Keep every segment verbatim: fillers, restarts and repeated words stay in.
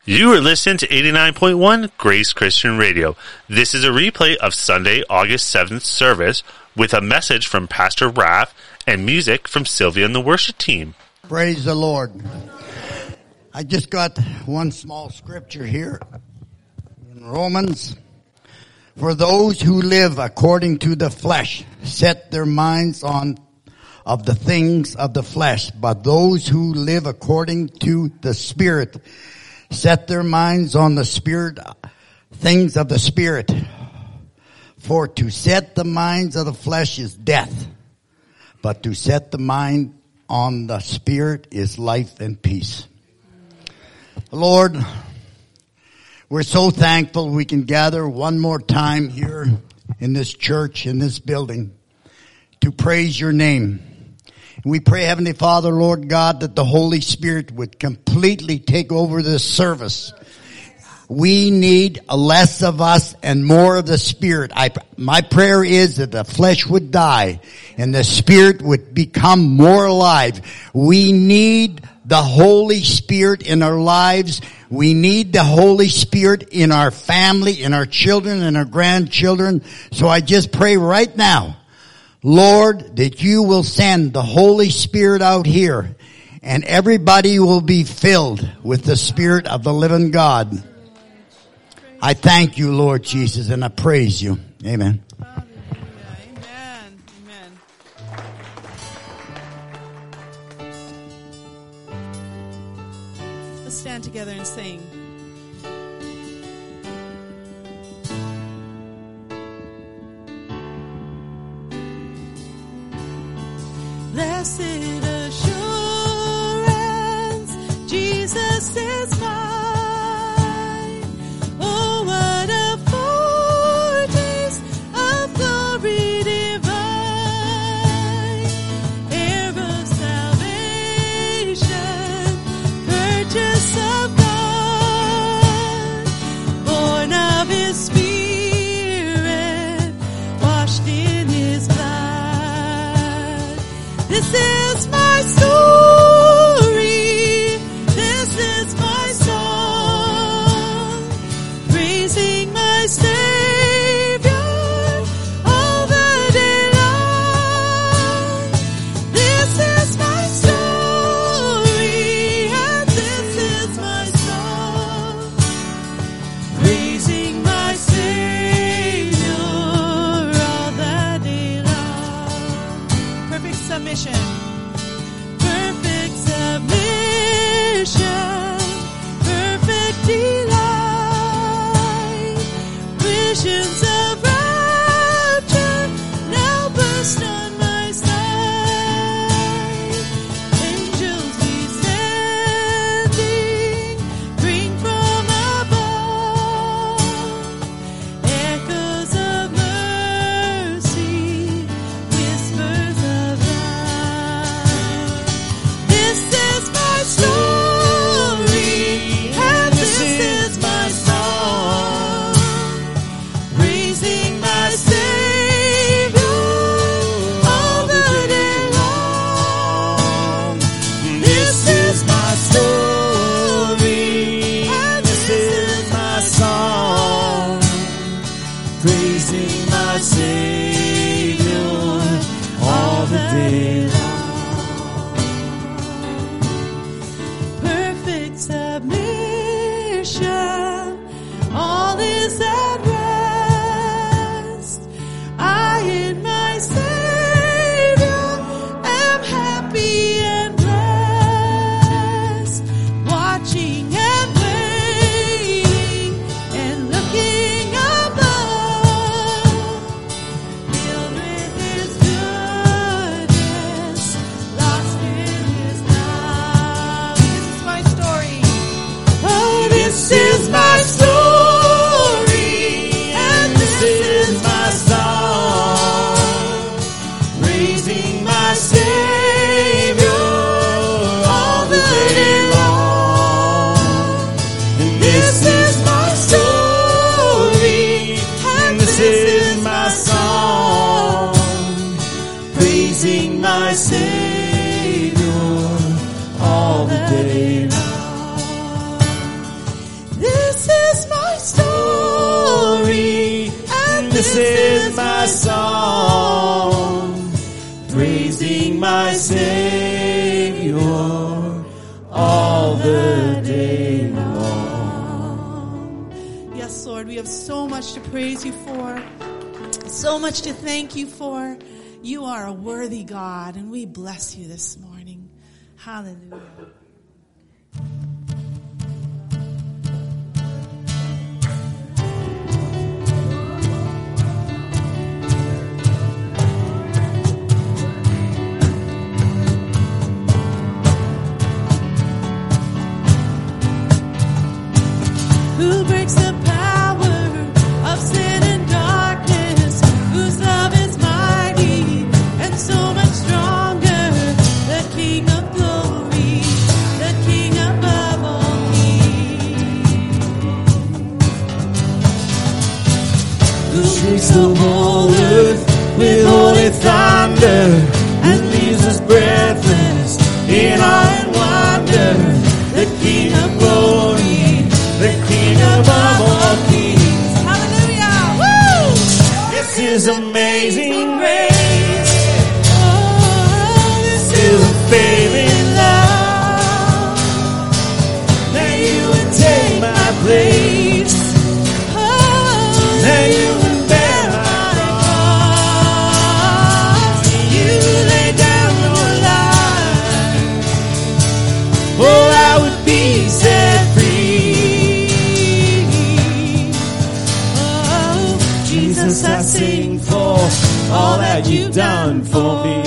You are listening to eighty-nine point one Grace Christian Radio. This is a replay of Sunday, August seventh service with a message from Pastor Raph and music from Sylvia and the worship team. Praise the Lord. I just got one small scripture here in Romans. For those who live according to the flesh set their minds on of the things of the flesh, but those who live according to the Spirit set their minds on the Spirit, things of the Spirit. For to set the minds of the flesh is death, but to set the mind on the Spirit is life and peace. Lord, we're so thankful we can gather one more time here in this church, in this building, to praise your name. We pray, Heavenly Father, Lord God, that the Holy Spirit would completely take over this service. We need less of us and more of the Spirit. I, my prayer is that the flesh would die and the Spirit would become more alive. We need the Holy Spirit in our lives. We need the Holy Spirit in our family, in our children, and our grandchildren. So I just pray right now, Lord, that you will send the Holy Spirit out here and everybody will be filled with the Spirit of the living God. I thank you, Lord Jesus, and I praise you. Amen. Amen. Amen. Let's stand together and sing. Blessed assurance, Jesus is mine. Oh, what a foretaste of glory divine. Heir of salvation, purchase of God, born of His Spirit, washed in His blood. This is my story, this is my song, praising my Savior all the day long. This is my story, and this is my song, praising my Savior all the day long. Perfect submission. Perfect submission. Perfect delight. Visions of rapture now burst on my sight. Angels descending, bring from above echoes of mercy, whispers of love. This is my story, and this is my song, praising my Savior all the day long. This is my story, and this is my song, praising my Savior all the day long. Perfect submission, all is at rest. I in my Savior am happy and blessed, watching and waiting and looking above, filled with His goodness, lost in His love. This is my story. Oh, this is my story, Lord. We have so much to praise you for, so much to thank you for. You are a worthy God, and we bless you this morning. Hallelujah. Who breaks the power of sin and darkness, whose love is mighty and so much stronger, the King of glory, the King above all kings. Who shakes the whole earth with holy thunder and leaves us breathless in awe and wonder, the King of glory, the King above all kings. Hallelujah! Woo! This is amazing grace. Oh, this is a failing love, that you would take my place, oh, that you would bear my cross. You lay down your life, oh, I would be set free. Jesus, I sing for all that you've done for me.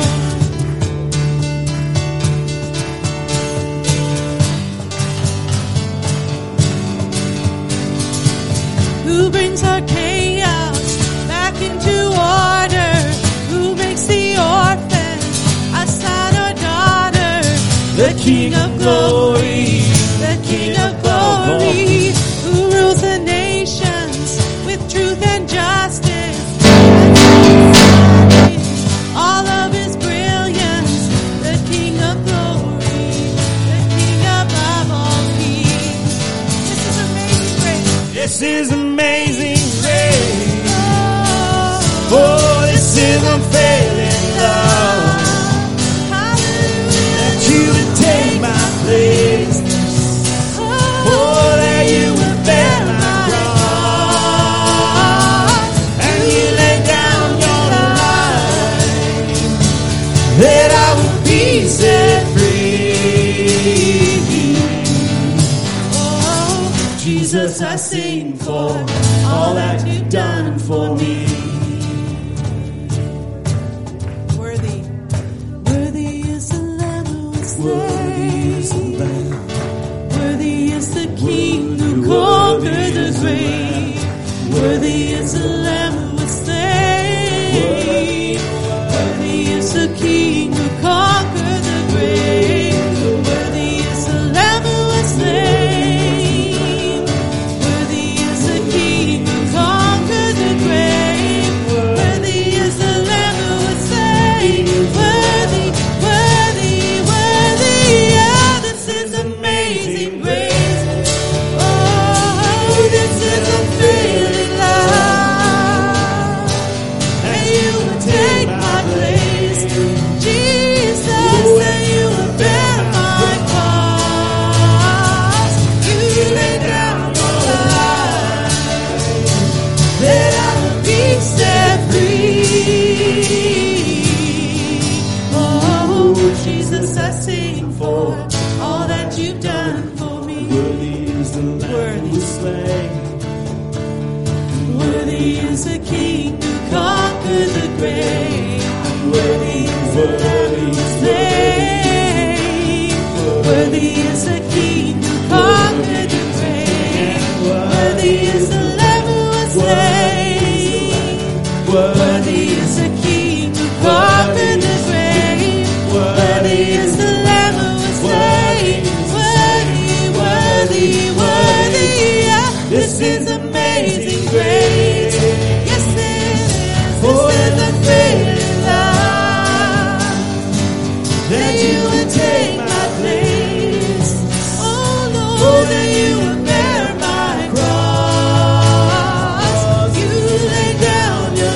Who brings our chaos back into order? Who makes the orphan a son or daughter? The King of glory, the King of glory, who rules the nations with truth and justice. All of his brilliance, the King of glory, the King above all kings. This is amazing grace. This is amazing grace. Oh, oh, this is unfailing love. Hallelujah. That you would take my place. Oh, that you would bear my cross, and you lay down your life, that I would be set free. Oh, Jesus, I sing for all that you've done for me. Worthy, worthy is the Lamb who was slain. Worthy is the Lamb. Worthy is the King who conquered the grave. Worthy is the Lamb who was slain. Worthy is the King who conquered the grave. Worthy is the Lamb who was slain. Worthy is the King who conquered the grave. Worthy is the Lamb who was slain. Worthy, worthy, worthy. Yeah, this is amazing grace. Oh, this is unfailing love, and you would take my place, Jesus, and you would bear my cross. You lay down your life, that I would be set free. Oh, Jesus, I sing for all that you've done for me. Worthy is the Lamb who was slain. Worthy is the King who conquered the grave. Worthy is the Lamb who was slain. Worthy is the King who conquered the grave. Worthy is the Lamb who was slain. Worthy is the King who conquered the grave. Worthy is the Lamb who was slain. Worthy, worthy, worthy. Yeah, this is amazing grace. Yes, it is. This is unfailing love, that you would take my place. Oh Lord, that you would bear my cross. You lay down your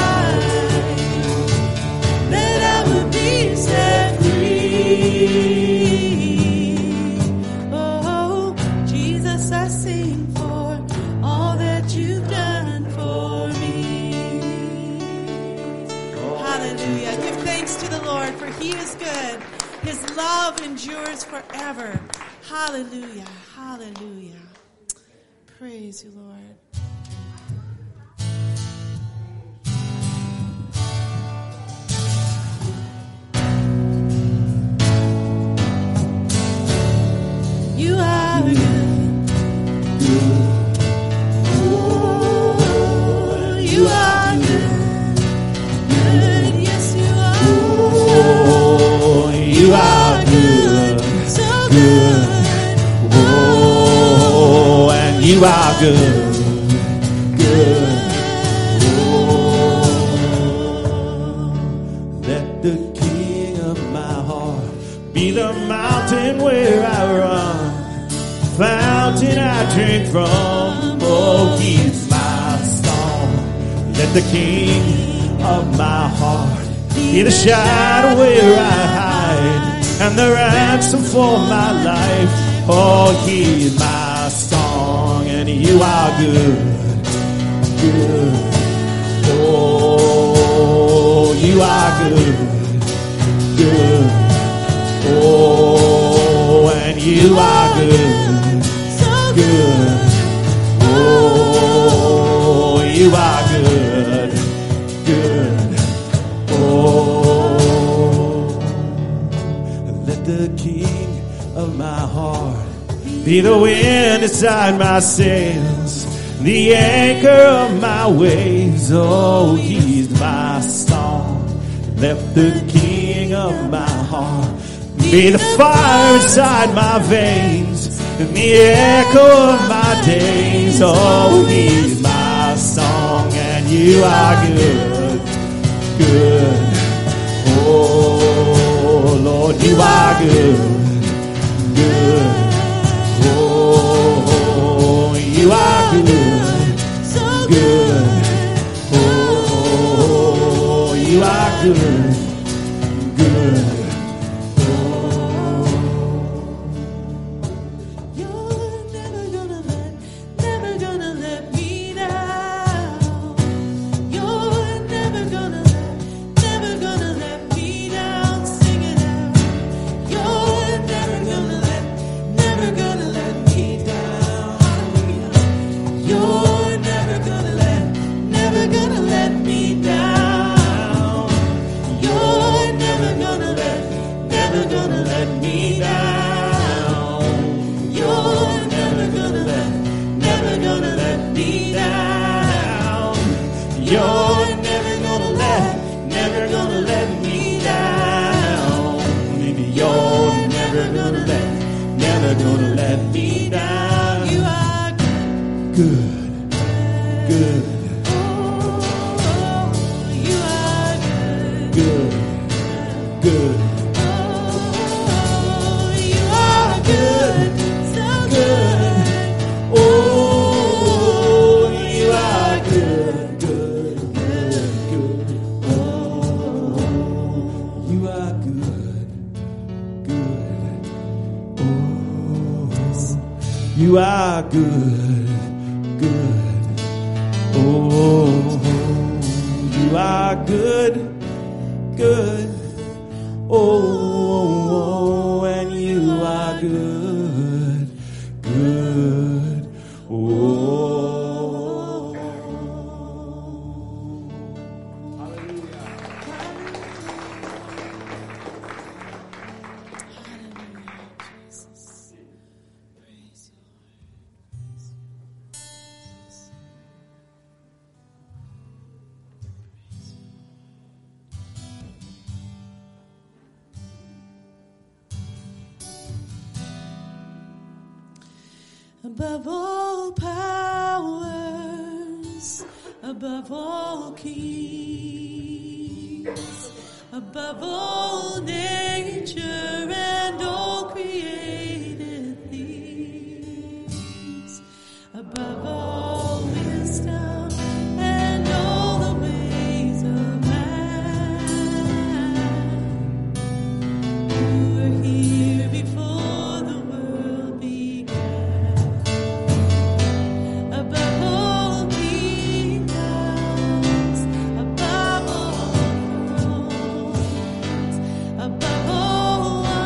life, that I would be set free. Oh, Jesus, I sing for all that you His love endures forever. Hallelujah. Hallelujah. Praise you, Lord. You are good. Oh, you are good. Good, yes you are. Oh, you are good. So good. Oh, and you are good. Good. Oh, let the King of my heart be the mountain where I run, fountain I drink from. Oh, he's my song. Let the King of my heart be the shadow where I hide, and the ransom for my life. Oh, he's my song, and you are good, good. Oh, you are good, good. Oh, and you are good, good. Oh, you are good, good. Oh, let the King of my heart be the wind inside my sails, the anchor of my waves. Oh, he's my song. Let the King of my heart be the fire inside my veins, and the echo of my days. Oh, he's my song, and you are good, good. Oh, Lord, you are good, good. Oh, you are good, good. Oh, you are good, good. You're never gonna let, never gonna let me down. You're never gonna let, never gonna let me down. Sing it out. You're never gonna let, never gonna let me down. Hallelujah. You're never gonna let, never gonna let me down. You're never gonna let, never gonna let me down. You're never gonna let, never gonna let me down. You're never gonna let, never gonna let me down. Maybe you're never gonna let, never gonna let me down. You are Good, good, oh, you are good. good, good. Oh, you are good, so good. Oh, you are good, good, good, good. Oh, you are good, good. Oh, you are good, good. Oh, you are good, good. Oh, and you are good, good. Oh. Above all powers, above all kings, above all nature and all created things, above all wisdom and all the ways of man, you were here before the world began. Above all kingdoms, above all thrones, above all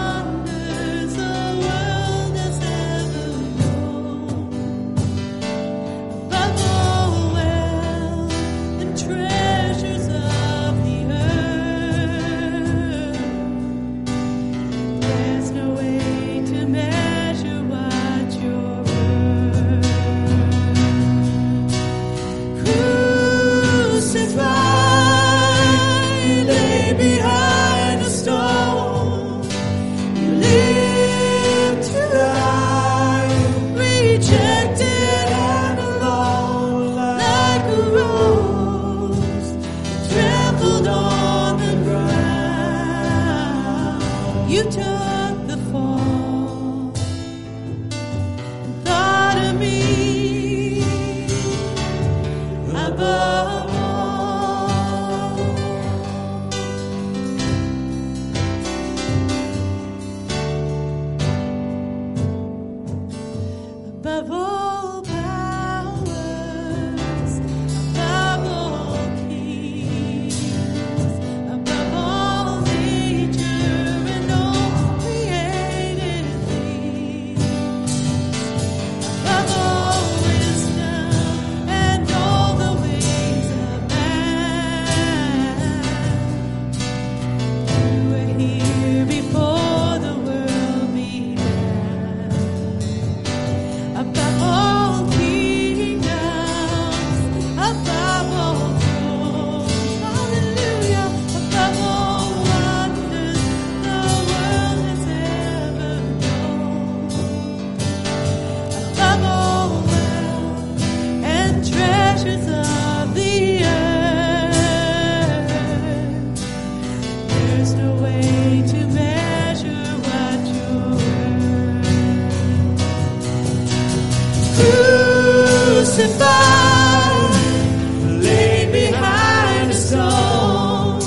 crucified, laid behind a stone,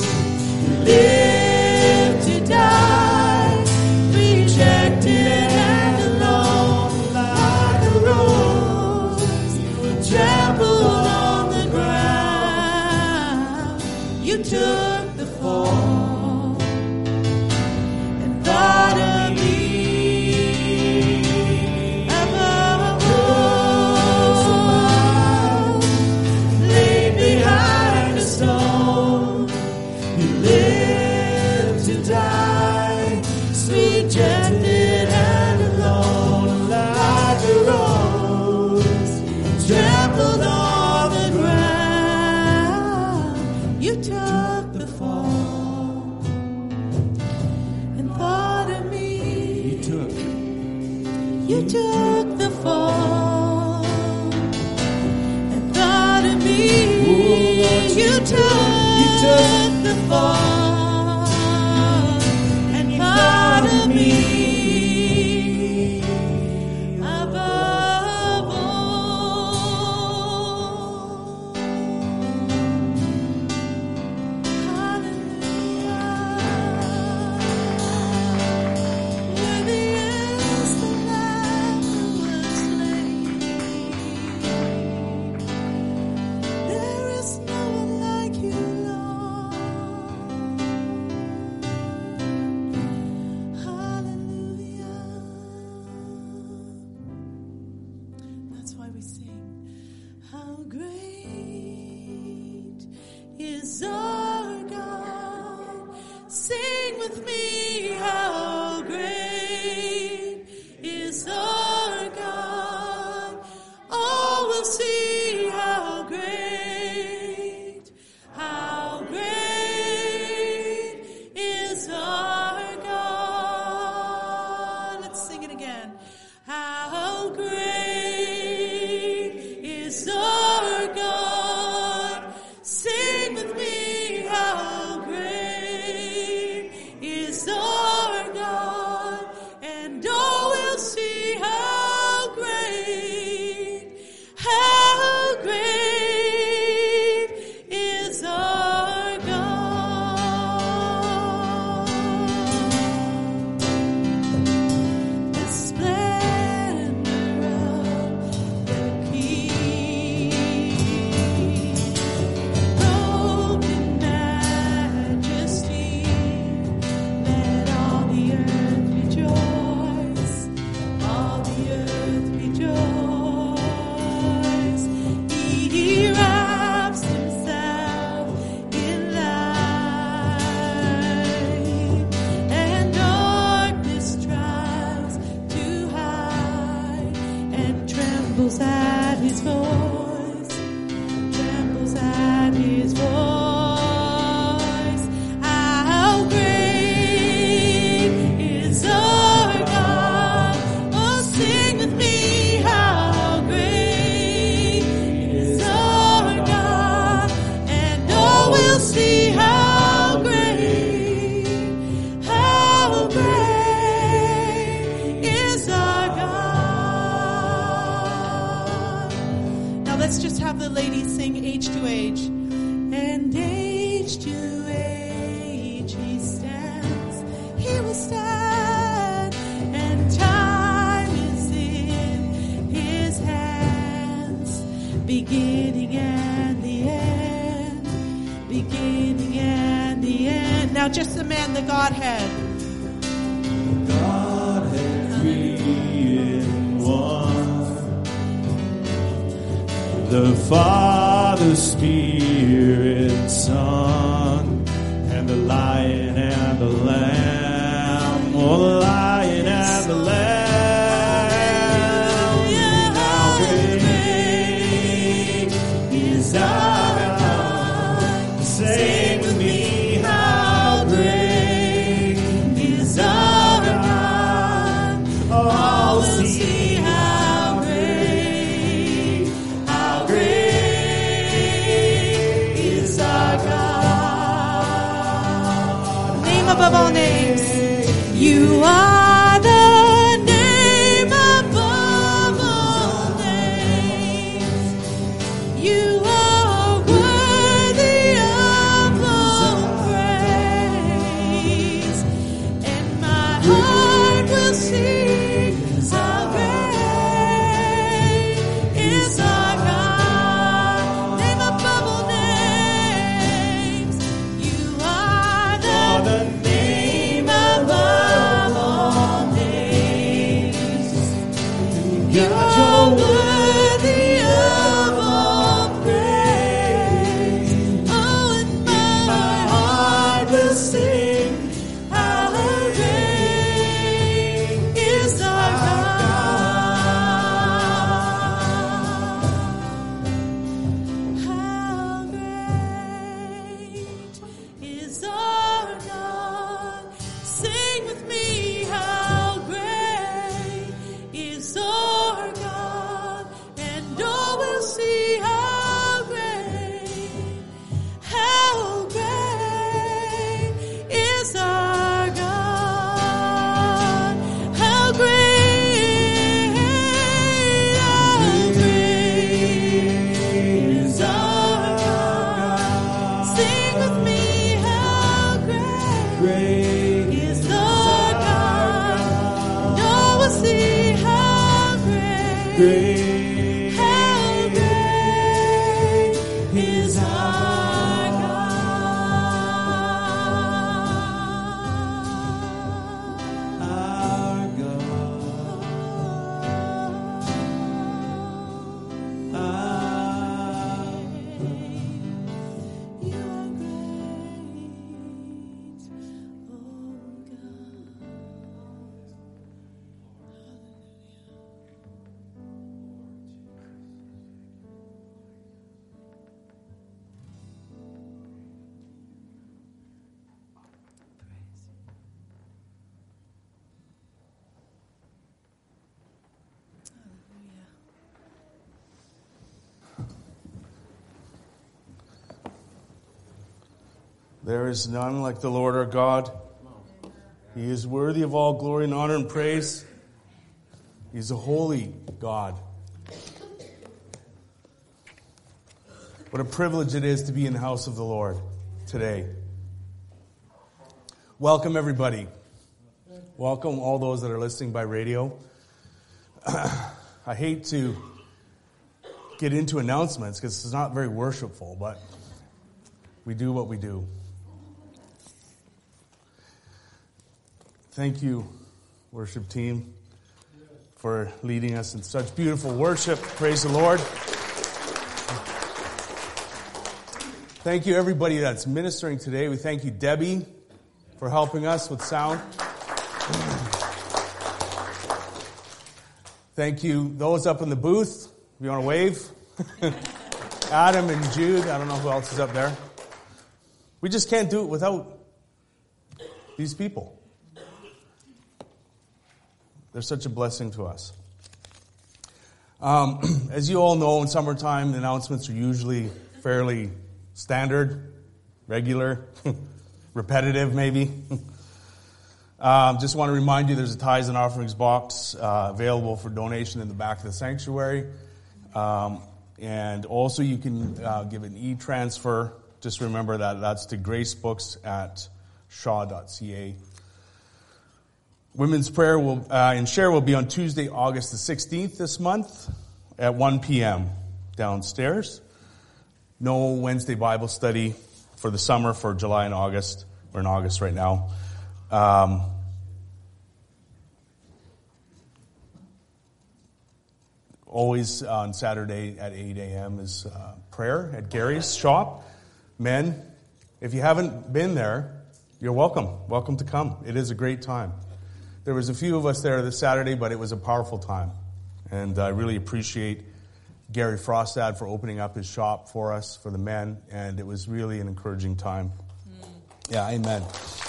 lived to die, rejected and alone, like a rose, you were trampled on the ground. You took the fall and thought of me. Laid behind a stone, you lived to die, rejected and alone, like a rose, trampled on the ground. You took the fall and thought of me. You took. You took the fall and thought of me. You took, You took. the fall and thought of me. Above all. Hallelujah. Worthy is the Lamb who was slain. There is no one like you, Lord. Hallelujah. That's why we sing. How great is our God. Sing with me. How great is our God. All will see how great, how great is our God. Let's sing it again. How great is our God. Sing with me. How great is our God. And all will see how great, how great is our God. The splendor of the King, broken majesty, let all the earth rejoice, all the earth rejoice. He wraps himself in light, and darkness tries to hide, and trembles at his voice, trembles at his voice. How great is our God. Oh, sing with me. How great is our God. And all will see how great, how great is our God. Now let's just have the ladies sing age to age. And age to age he stands, he will stand, and time is in his hands, beginning and the end, beginning and the end. Now just the man, the Godhead. Godhead three in one. The Father, Spirit, Son, and the Lion and the Lamb. Oh, the Lion and the Lamb. How great is our God. Sing with me. How great is our God. All will see how great, how great is our God. Name above all names. You are the name There is none like the Lord our God. He is worthy of all glory and honor and praise. He's a holy God. What a privilege it is to be in the house of the Lord today. Welcome, everybody. Welcome all those that are listening by radio. I hate to get into announcements because it's not very worshipful, but we do what we do. Thank you, worship team, for leading us in such beautiful worship. Praise the Lord. Thank you, everybody that's ministering today. We thank you, Debbie, for helping us with sound. Thank you, those up in the booth. If you want to wave. Adam and Jude. I don't know who else is up there. We just can't do it without these people. They're such a blessing to us. Um, as you all know, in summertime, the announcements are usually fairly standard, regular, repetitive maybe. um, just want to remind you there's a tithes and offerings box uh, available for donation in the back of the sanctuary. Um, and also you can uh, give an e-transfer. Just remember that that's to Grace Books at shaw dot c a. Women's prayer will uh, and share will be on Tuesday, August the sixteenth this month at one p.m. downstairs. No Wednesday Bible study for the summer for July and August. We're in August right now. Um, always on Saturday at eight a.m. is uh, prayer at Gary's shop. Men, if you haven't been there, you're welcome. Welcome to come. It is a great time. There was a few of us there this Saturday, but it was a powerful time. And I really appreciate Gary Frostad for opening up his shop for us, for the men, and it was really an encouraging time. Mm. Yeah, amen.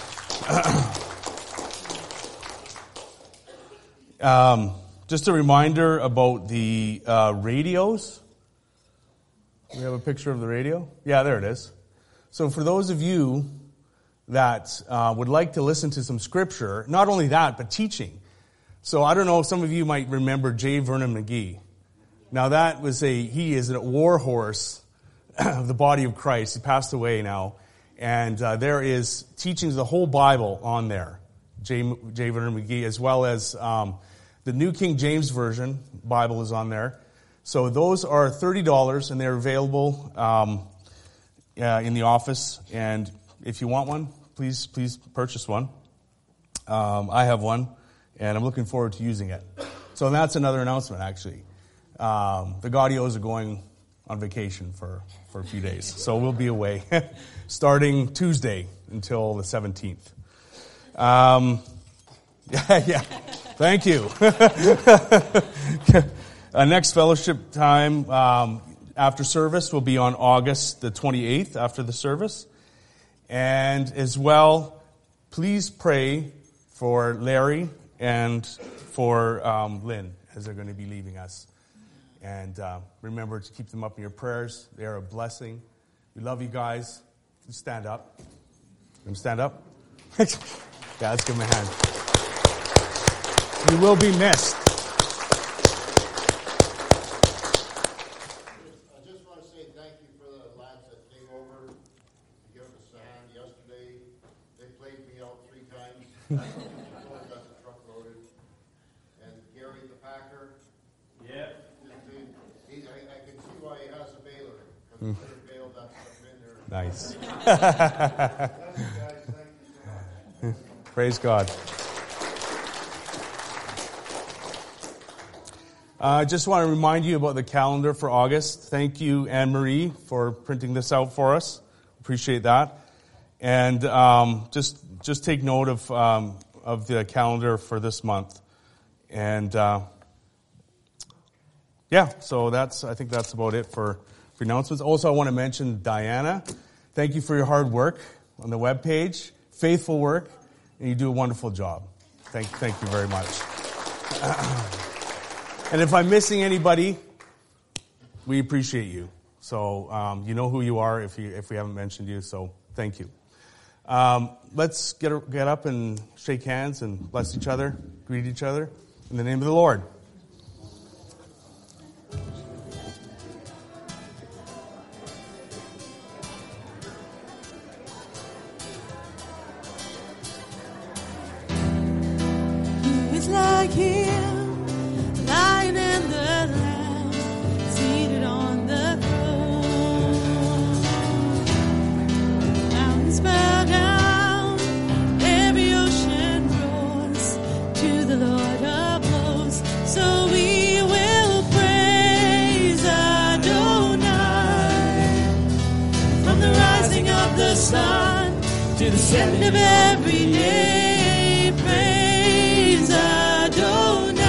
um, just a reminder about the uh, radios. We have a picture of the radio? Yeah, there it is. So for those of you that uh, would like to listen to some scripture, not only that, but teaching. So I don't know, some of you might remember J. Vernon McGee. Now that was a, he is a war horse of the body of Christ. He passed away now. And uh, there is teachings of the whole Bible on there. J. J. Vernon McGee, as well as um, the New King James Version Bible is on there. So those are thirty dollars and they're available um, uh, in the office. And if you want one, please, please purchase one. Um, I have one, and I'm looking forward to using it. So that's another announcement, actually. Um, the Gaudios are going on vacation for, for a few days, so we'll be away starting Tuesday until the seventeenth. Um, yeah, yeah. Thank you. uh, next fellowship time um, after service will be on August the twenty-eighth after the service. And as well, please pray for Larry and for um, Lynn as they're going to be leaving us. And uh, remember to keep them up in your prayers. They are a blessing. We love you guys. You stand up. You stand up? Yeah, let's give them a hand. You will be missed. I got the truck loaded, and Gary the packer. Yeah. He, I, I can see why he has a baler, because he could have bailed that stuff in there. Nice. Thank you, guys. Thank you so much. Praise God. I uh, just want to remind you about the calendar for August. Thank you, Anne-Marie, for printing this out for us. Appreciate that. And um, just just take note of um, of the calendar for this month. And uh, yeah, so that's I think that's about it for, for announcements. Also, I want to mention Diana. Thank you for your hard work on the webpage, faithful work, and you do a wonderful job. Thank thank you very much. And if I'm missing anybody, we appreciate you. So um, you know who you are if you if we haven't mentioned you. So thank you. Um, let's get, get up and shake hands and bless each other, greet each other in the name of the Lord. Who is like him, Lion and the Lamb, seated on the throne. Mountains bow down, every ocean roars to the Lord of hosts. So we will praise Adonai from the rising of the sun to the setting of every day. Praise Adonai.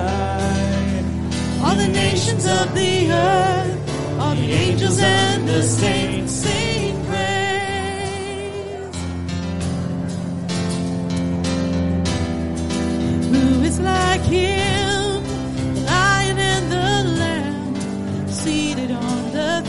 All the nations of the earth, all the angels and the saints sing praise. Who is like him, the Lion and the Lamb, seated on the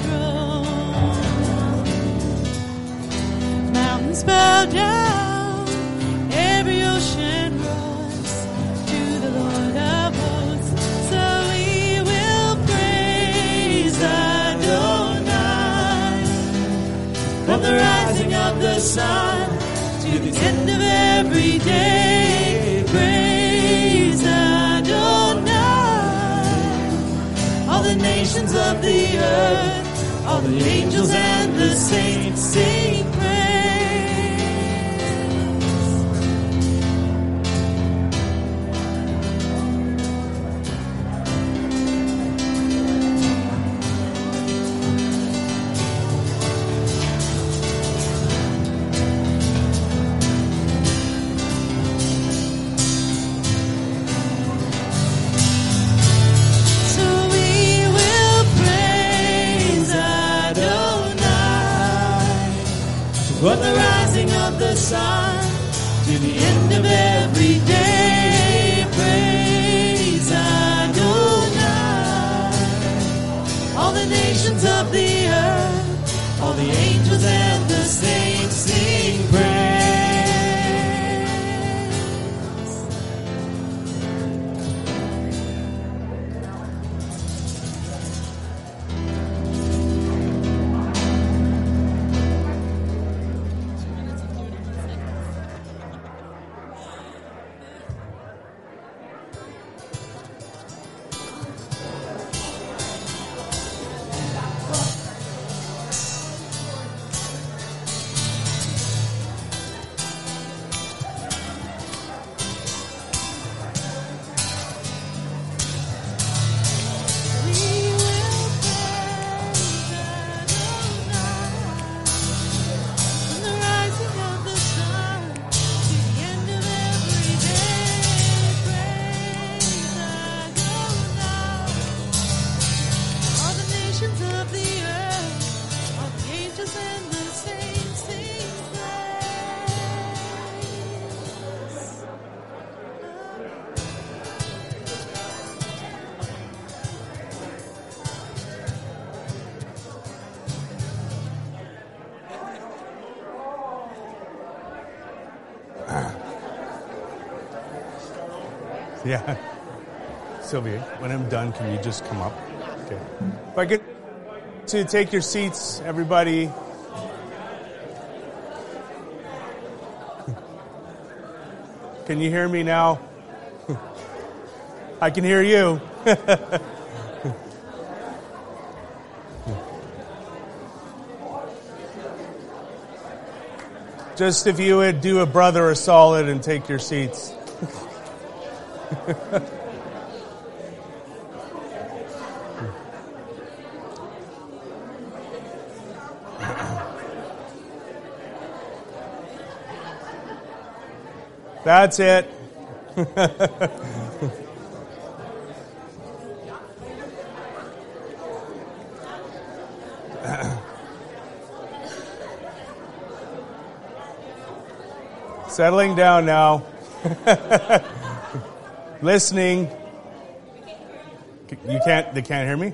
throne? Mountains bow down, every ocean roars to the Lord of hosts. So we will praise Adonai from the rising of the sun to the end of every day. Praise Adonai. All the nations of the earth, all the angels and the saints sing praise. So we will praise Adonai from the rising of the sun to the end of every day. Praise Adonai. All the nations of the earth, all the angels and the saints sing praise. We will praise Adonai from the rising of the sun to the end of every day. Praise Adonai. All the nations of the earth, all the angels and the saints sing praise. Yeah. Sylvia, when I'm done, can you just come up? Okay. If I get to take your seats, everybody. Can you hear me now? I can hear you. Just if you would do a brother a solid and take your seats. That's it. Settling down now. Listening. You can't, they can't hear me?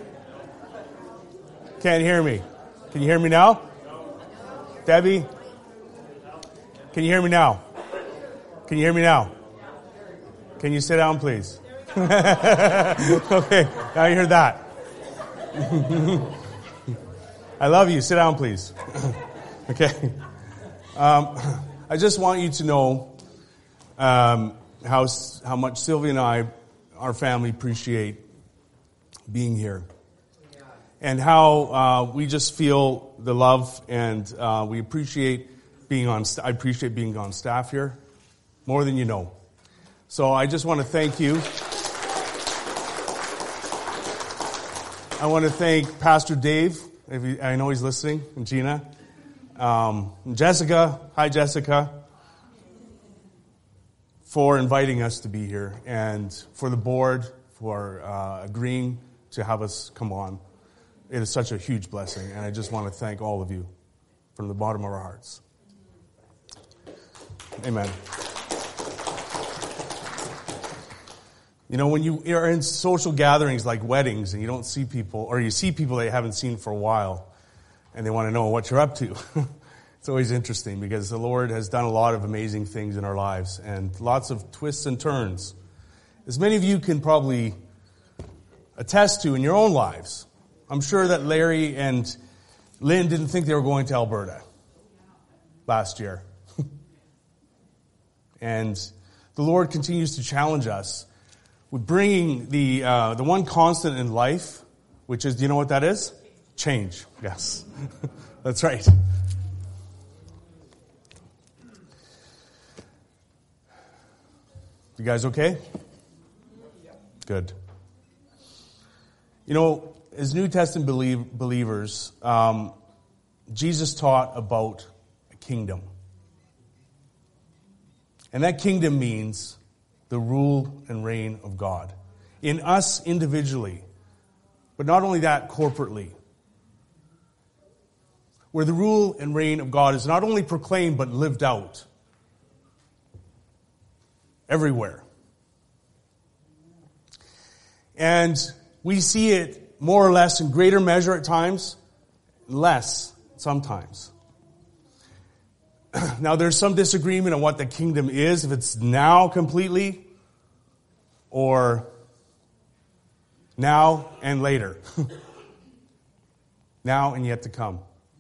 Can't hear me. Can you hear me now? Debbie? Can you hear me now? Can you hear me now? Can you sit down, please? Okay, now you heard that. I love you. Sit down, please. Okay. Um, I just want you to know um, how how much Sylvia and I, our family, appreciate being here, and how uh, we just feel the love, and uh, we appreciate being on. I appreciate being on staff here more than you know. So I just want to thank you. I want to thank Pastor Dave. If he, I know he's listening, and Gina, um, and Jessica. Hi, Jessica. For inviting us to be here, and for the board for uh, agreeing to have us come on. It is such a huge blessing, and I just want to thank all of you from the bottom of our hearts. Amen. You know, when you are in social gatherings like weddings and you don't see people, or you see people that you haven't seen for a while, and they want to know what you're up to, it's always interesting because the Lord has done a lot of amazing things in our lives and lots of twists and turns. As many of you can probably attest to in your own lives, I'm sure that Larry and Lynn didn't think they were going to Alberta last year. And the Lord continues to challenge us with bringing the uh, the one constant in life, which is, do you know what that is? Change. Yes. That's right. You guys okay? Good. You know, as New Testament believe, believers, um, Jesus taught about a kingdom. And that kingdom means the rule and reign of God in us individually, but not only that, corporately. Where the rule and reign of God is not only proclaimed, but lived out everywhere. And we see it more or less in greater measure at times, less sometimes. Now, there's some disagreement on what the kingdom is, if it's now completely or now and later. Now and yet to come.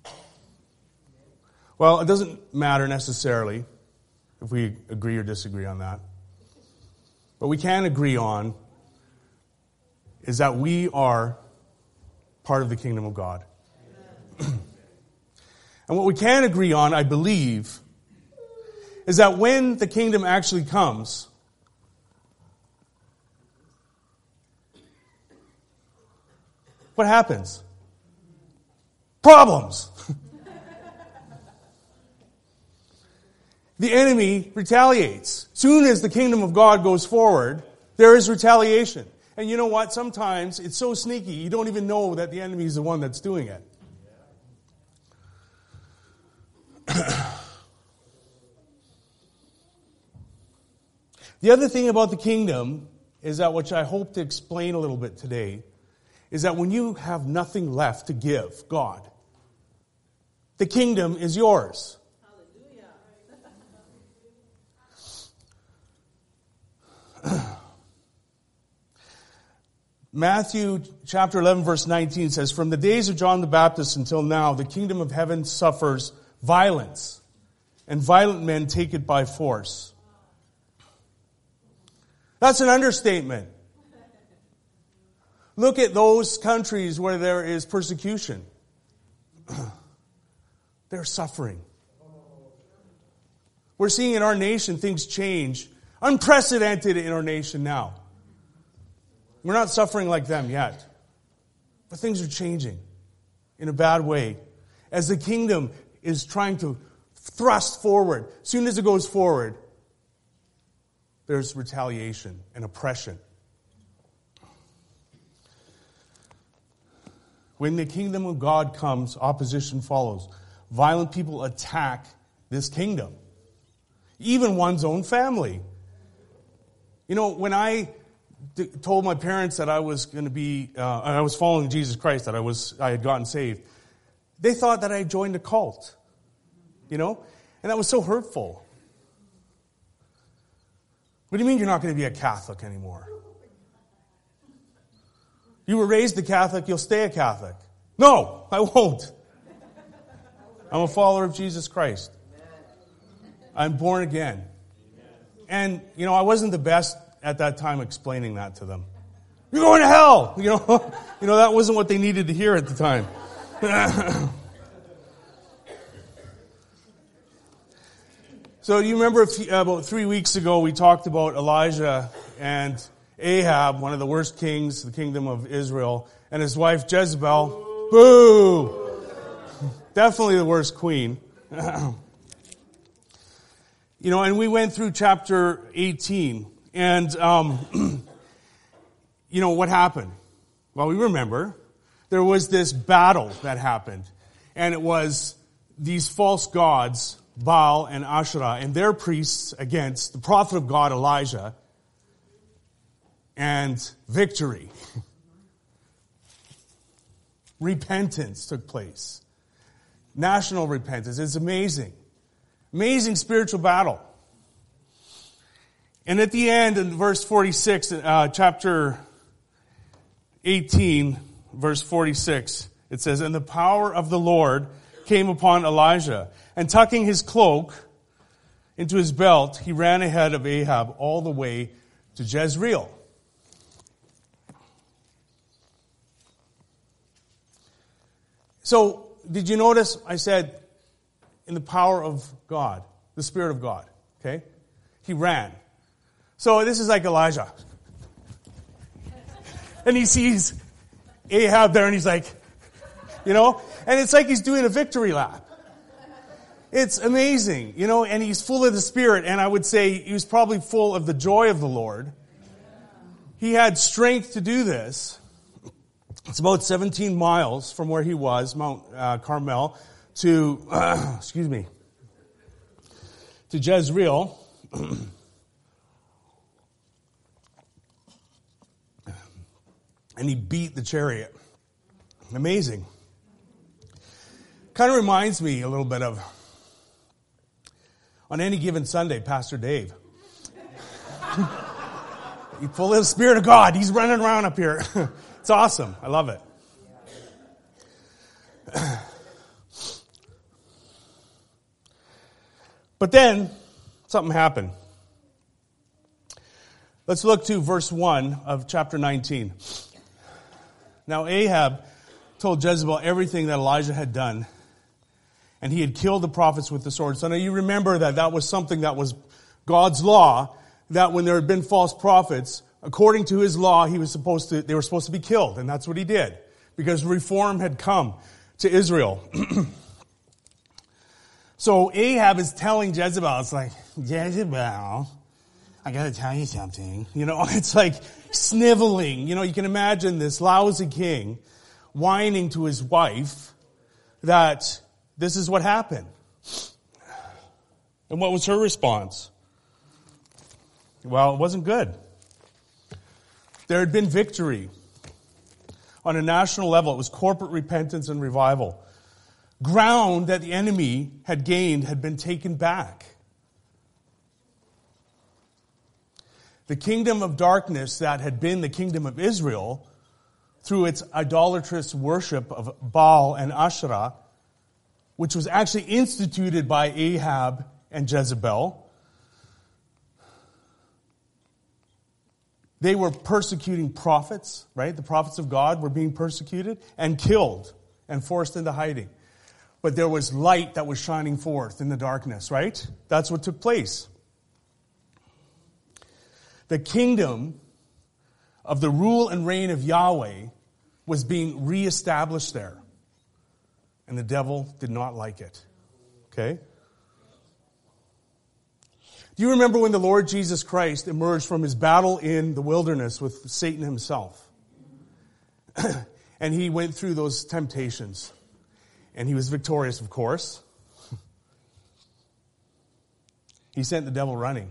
Well, it doesn't matter necessarily if we agree or disagree on that. What we can agree on is that we are part of the kingdom of God. And what we can agree on, I believe, is that when the kingdom actually comes, what happens? Problems. The enemy retaliates. Soon as the kingdom of God goes forward, there is retaliation. And you know what? Sometimes it's so sneaky, you don't even know that the enemy is the one that's doing it. The other thing about the kingdom is that, which I hope to explain a little bit today, is that when you have nothing left to give God, the kingdom is yours. Matthew chapter eleven verse nineteen says, "From the days of John the Baptist until now, the kingdom of heaven suffers violence, and violent men take it by force." That's an understatement. Look at those countries where there is persecution. They're suffering. We're seeing in our nation things change. Unprecedented in our nation now. We're not suffering like them yet. But things are changing in a bad way. As the kingdom is trying to thrust forward, as soon as it goes forward, there's retaliation and oppression. When the kingdom of God comes, opposition follows. Violent people attack this kingdom. Even one's own family. You know, when I d- told my parents that I was going to be, uh, I was following Jesus Christ, that I was, I had gotten saved, they thought that I had joined a cult. You know? And that was so hurtful. What do you mean you're not going to be a Catholic anymore? You were raised a Catholic, you'll stay a Catholic. No, I won't. I'm a follower of Jesus Christ. I'm born again. And, you know, I wasn't the best at that time explaining that to them. You're going to hell! You know, you know that wasn't what they needed to hear at the time. So you remember a few, about three weeks ago we talked about Elijah and Ahab, one of the worst kings, the kingdom of Israel, and his wife Jezebel. Boo! Definitely the worst queen. You know, and we went through chapter eighteen, and, um, you know, what happened? Well, we remember there was this battle that happened, and it was these false gods, Baal and Asherah, and their priests against the prophet of God, Elijah, and victory. Repentance took place. National repentance. It's amazing. Amazing spiritual battle. And at the end, in verse forty-six, uh, chapter eighteen, verse forty-six, it says, "And the power of the Lord came upon Elijah, and tucking his cloak into his belt, he ran ahead of Ahab all the way to Jezreel." So, did you notice I said, in the power of God, the Spirit of God, okay? He ran. So this is like Elijah. And he sees Ahab there and he's like, you know, and it's like he's doing a victory lap. It's amazing, you know, and he's full of the Spirit, and I would say he was probably full of the joy of the Lord. He had strength to do this. It's about seventeen miles from where he was, Mount uh, Carmel, to, uh, excuse me, to Jezreel. And he beat the chariot. Amazing. Kind of reminds me a little bit of, on any given Sunday, Pastor Dave. He's full of the Spirit of God. He's running around up here. It's awesome. I love it. But then, something happened. Let's look to verse one of chapter nineteen. Now Ahab told Jezebel everything that Elijah had done, and he had killed the prophets with the sword. So now you remember that that was something that was God's law, that when there had been false prophets, according to his law, he was supposed to, they were supposed to be killed, and that's what he did, because reform had come to Israel. So Ahab is telling Jezebel, it's like, Jezebel, I gotta tell you something. You know, it's like sniveling. You know, you can imagine this lousy king whining to his wife that this is what happened. And what was her response? Well, it wasn't good. There had been victory. On a national level, it was corporate repentance and revival. Ground that the enemy had gained had been taken back. The kingdom of darkness that had been the kingdom of Israel, through its idolatrous worship of Baal and Asherah, which was actually instituted by Ahab and Jezebel, they were persecuting prophets, right? The prophets of God were being persecuted and killed and forced into hiding. But there was light that was shining forth in the darkness, right? That's what took place. The kingdom of the rule and reign of Yahweh was being reestablished there. And the devil did not like it. Okay? Do you remember when the Lord Jesus Christ emerged from his battle in the wilderness with Satan himself? And he went through those temptations. And he was victorious, of course. He sent the devil running.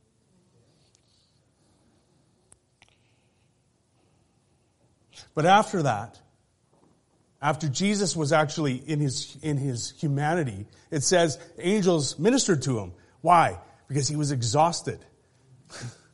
But after that, after Jesus was actually in his, in his humanity, it says angels ministered to him. Why? Because he was exhausted.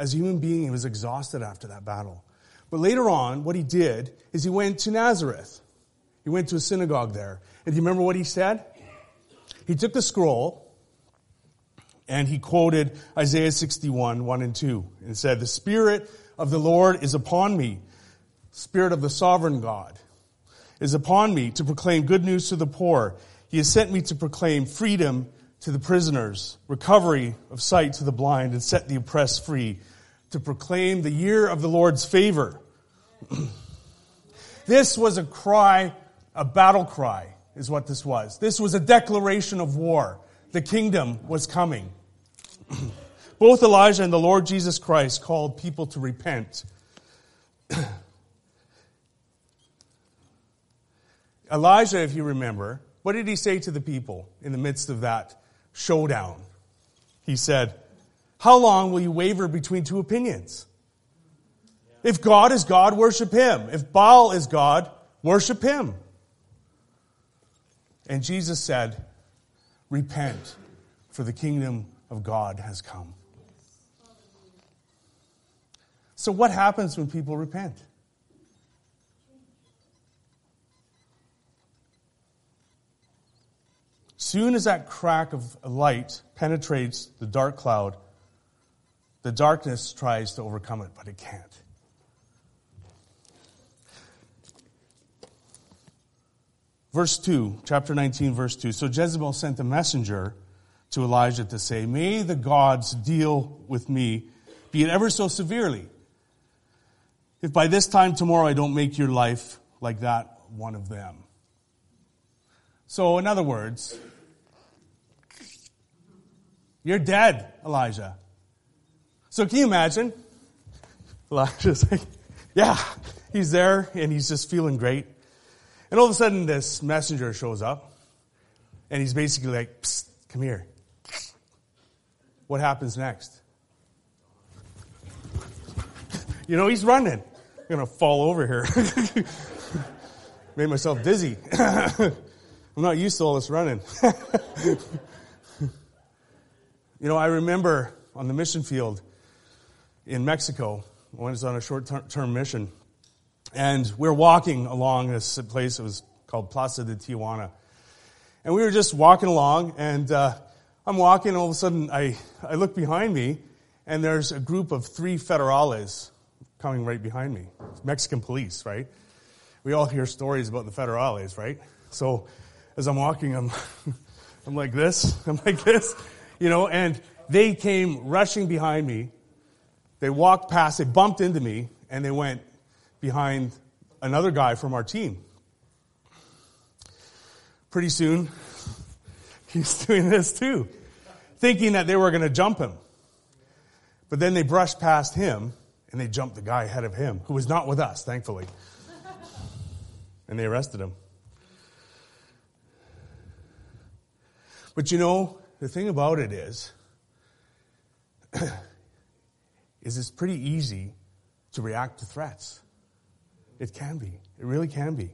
As a human being, he was exhausted after that battle. But later on, what he did is he went to Nazareth. He went to a synagogue there. And do you remember what he said? He took the scroll and he quoted Isaiah sixty-one, one and two, and said, "The Spirit of the Lord is upon me. Spirit of the sovereign God is upon me to proclaim good news to the poor. He has sent me to proclaim freedom to the prisoners, recovery of sight to the blind, and set the oppressed free, to proclaim the year of the Lord's favor." This was a cry, a battle cry is what this was. This was a declaration of war. The kingdom was coming. Both Elijah and the Lord Jesus Christ called people to repent. Elijah, if you remember, what did he say to the people in the midst of that showdown? He said, "How long will you waver between two opinions? If God is God, worship him. If Baal is God, worship him." And Jesus said, "Repent, for the kingdom of God has come." So what happens when people repent? Soon as that crack of light penetrates the dark cloud, the darkness tries to overcome it, but it can't. Verse two, chapter nineteen, verse two. So Jezebel sent a messenger to Elijah to say, "May the gods deal with me, be it ever so severely, if by this time tomorrow I don't make your life like that one of them." So in other words, you're dead, Elijah. So can you imagine? Elijah's like, yeah, he's there and he's just feeling great. And all of a sudden this messenger shows up and he's basically like, "Psst, come here." What happens next? You know, he's running. I'm going to fall over here. Made myself dizzy. I'm not used to all this running. You know, I remember on the mission field in Mexico, when I was on a short-term mission, and we were walking along this place. It was called Plaza de Tijuana. And we were just walking along, and uh, I'm walking, and all of a sudden I, I look behind me, and there's a group of three federales coming right behind me. Mexican police, right? We all hear stories about the federales, right? So as I'm walking, I'm, I'm like this, I'm like this, you know, and they came rushing behind me. They walked past, they bumped into me, and they went behind another guy from our team. Pretty soon, he's doing this too, thinking that they were going to jump him. But then they brushed past him, and they jumped the guy ahead of him, who was not with us, thankfully. And they arrested him. But you know, the thing about it is, is it's pretty easy to react to threats. It can be. It really can be.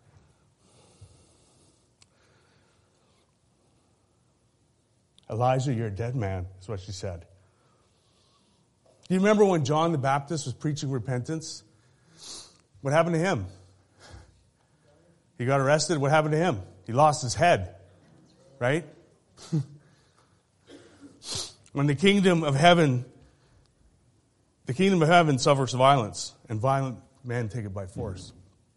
"Elijah, you're a dead man," is what she said. Do you remember when John the Baptist was preaching repentance? What happened to him? He got arrested. What happened to him? He lost his head. Right? When the kingdom of heaven, the kingdom of heaven suffers violence, and violent men take it by force.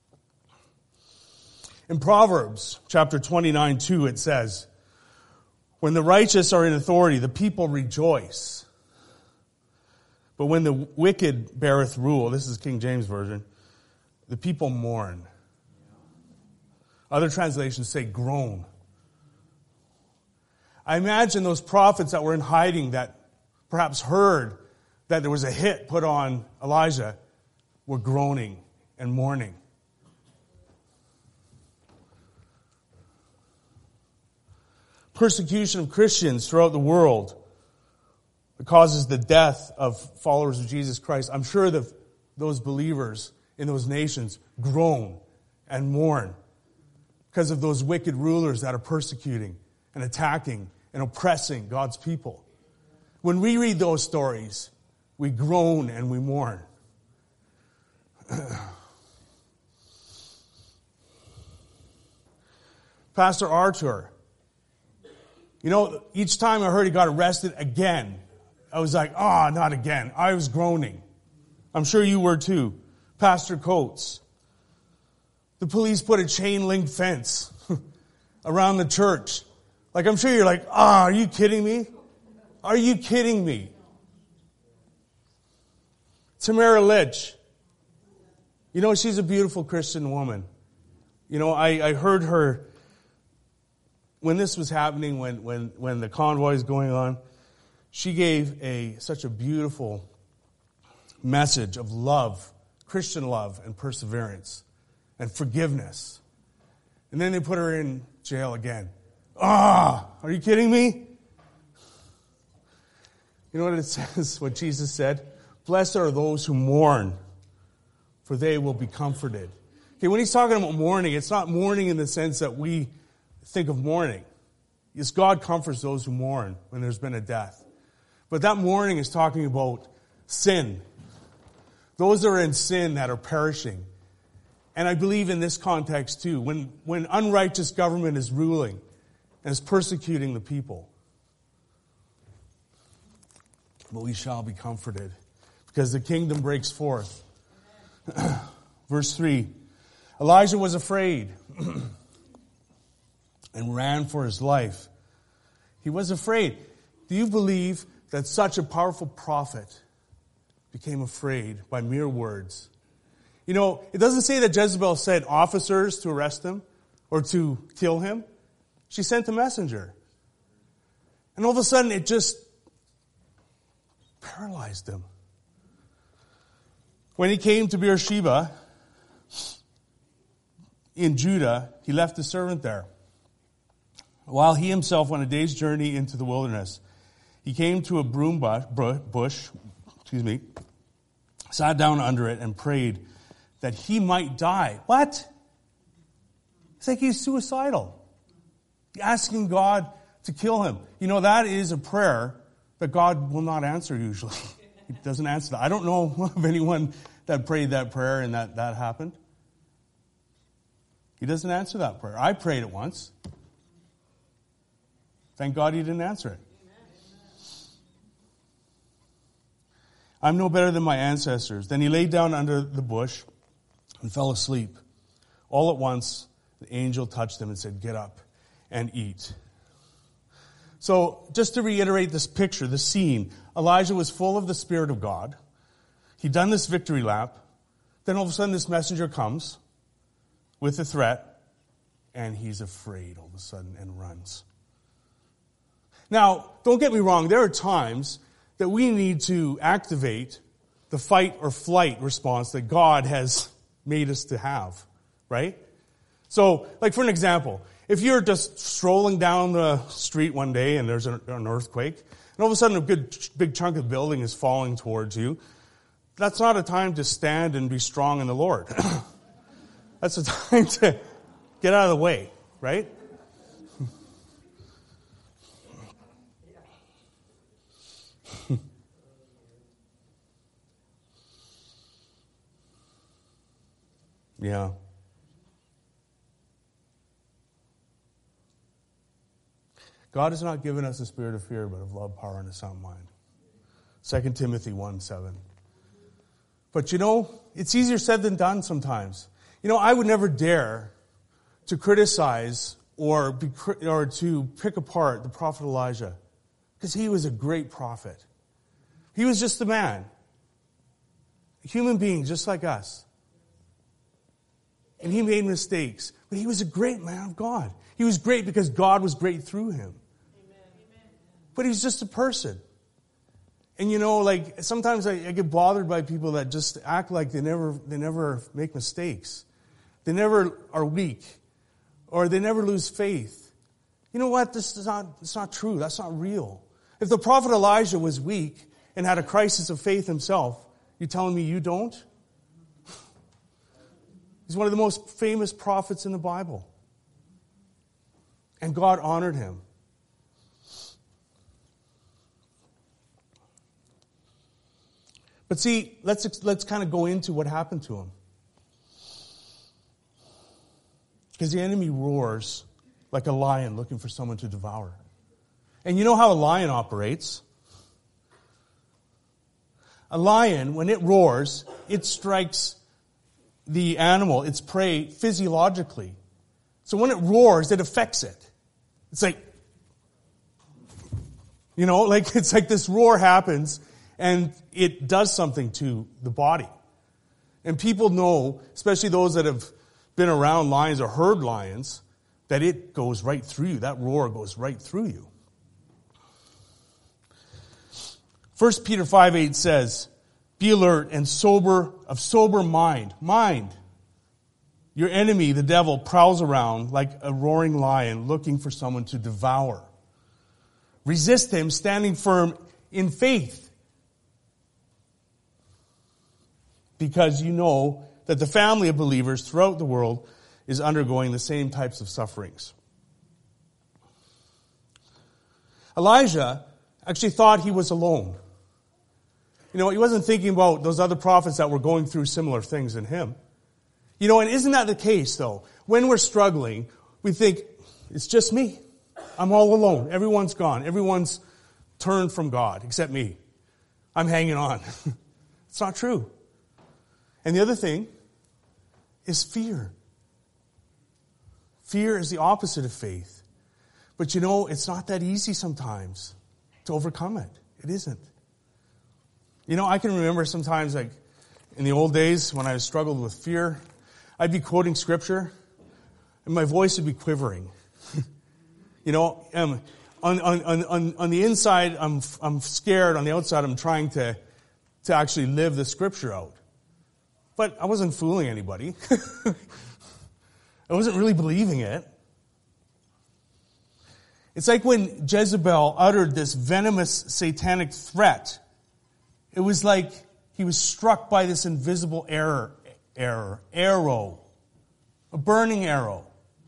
In Proverbs chapter twenty-nine, two, it says, "When the righteous are in authority, the people rejoice. But when the wicked beareth rule," this is King James Version, "the people mourn." Other translations say groan. I imagine those prophets that were in hiding that perhaps heard that there was a hit put on Elijah were groaning and mourning. Persecution of Christians throughout the world that causes the death of followers of Jesus Christ. I'm sure that those believers in those nations groan and mourn because of those wicked rulers that are persecuting and attacking and oppressing God's people. When we read those stories, We groan and we mourn. Pastor Arthur, you know, each time I heard he got arrested again, I was like, ah, oh, not again. I was groaning. I'm sure you were too. Pastor Coates. The police put a chain link fence around the church. Like, I'm sure you're like, ah, oh, are you kidding me? Are you kidding me? Tamara Litch. You know, she's a beautiful Christian woman. You know, I, I heard her when this was happening, when, when, when the convoy is going on, she gave a such a beautiful message of love, Christian love and perseverance and forgiveness. And then they put her in jail again. Ah, are you kidding me? You know what it says, what Jesus said? Blessed are those who mourn, for they will be comforted. Okay, when he's talking about mourning, it's not mourning in the sense that we think of mourning. It's God comforts those who mourn when there's been a death. But that mourning is talking about sin. Those that are in sin that are perishing. And I believe in this context too, when, when unrighteous government is ruling and is persecuting the people. But we shall be comforted because the kingdom breaks forth. Verse three, Elijah was afraid and ran for his life. He was afraid. Do you believe that such a powerful prophet became afraid by mere words? You know, it doesn't say that Jezebel sent officers to arrest him or to kill him. She sent a messenger. And all of a sudden it just paralyzed him. When he came to Beersheba in Judah, he left a servant there, while he himself went a day's journey into the wilderness. He came to a broom bush, excuse me, sat down under it and prayed that he might die. What? It's like he's suicidal. Asking God to kill him. You know, that is a prayer that God will not answer usually. He doesn't answer that. I don't know of anyone that prayed that prayer and that, that happened. He doesn't answer that prayer. I prayed it once. Thank God he didn't answer it. I'm no better than my ancestors. Then he lay down under the bush and fell asleep. All at once, the angel touched him and said, "Get up and eat." So, just to reiterate this picture, the scene, Elijah was full of the Spirit of God. He'd done this victory lap. Then all of a sudden this messenger comes with a threat, and he's afraid all of a sudden and runs. Now, don't get me wrong, there are times that we need to activate the fight or flight response that God has made us to have, right? So, like for an example, if you're just strolling down the street one day and there's an, an earthquake, and all of a sudden a good big chunk of the building is falling towards you, that's not a time to stand and be strong in the Lord. That's a time to get out of the way, right? Yeah. God has not given us a spirit of fear, but of love, power, and a sound mind. Second Timothy one seven. But you know, it's easier said than done sometimes. You know, I would never dare to criticize or be, or to pick apart the prophet Elijah, because he was a great prophet. He was just a man, a human being just like us. And he made mistakes, but he was a great man of God. He was great because God was great through him. Amen. But he's just a person. And you know, like, sometimes I, I get bothered by people that just act like they never, they never make mistakes. They never are weak. Or they never lose faith. You know what? This is not, it's not true. That's not real. If the prophet Elijah was weak and had a crisis of faith himself, you're telling me you don't? He's one of the most famous prophets in the Bible. And God honored him. But see, let's let's kind of go into what happened to him. Because the enemy roars like a lion looking for someone to devour. And you know how a lion operates? A lion, when it roars, it strikes the animal, its prey, physiologically. So when it roars, it affects it. It's like, you know, like it's like this roar happens and it does something to the body. And people know, especially those that have been around lions or heard lions, that it goes right through you. That roar goes right through you. First Peter five eight says, be alert and sober, of sober mind. Mind. Your enemy, the devil, prowls around like a roaring lion looking for someone to devour. Resist him, standing firm in faith. Because you know that the family of believers throughout the world is undergoing the same types of sufferings. Elijah actually thought he was alone. You know, he wasn't thinking about those other prophets that were going through similar things than him. You know, and isn't that the case, though? When we're struggling, we think, it's just me. I'm all alone. Everyone's gone. Everyone's turned from God, except me. I'm hanging on. It's not true. And the other thing is fear. Fear is the opposite of faith. But you know, it's not that easy sometimes to overcome it. It isn't. You know, I can remember sometimes, like, in the old days when I struggled with fear, I'd be quoting scripture, and my voice would be quivering. You know, um, on, on, on, on the inside, I'm, I'm scared. On the outside, I'm trying to, to actually live the scripture out. But I wasn't fooling anybody. I wasn't really believing it. It's like when Jezebel uttered this venomous satanic threat. It was like he was struck by this invisible error, error, arrow, a burning arrow.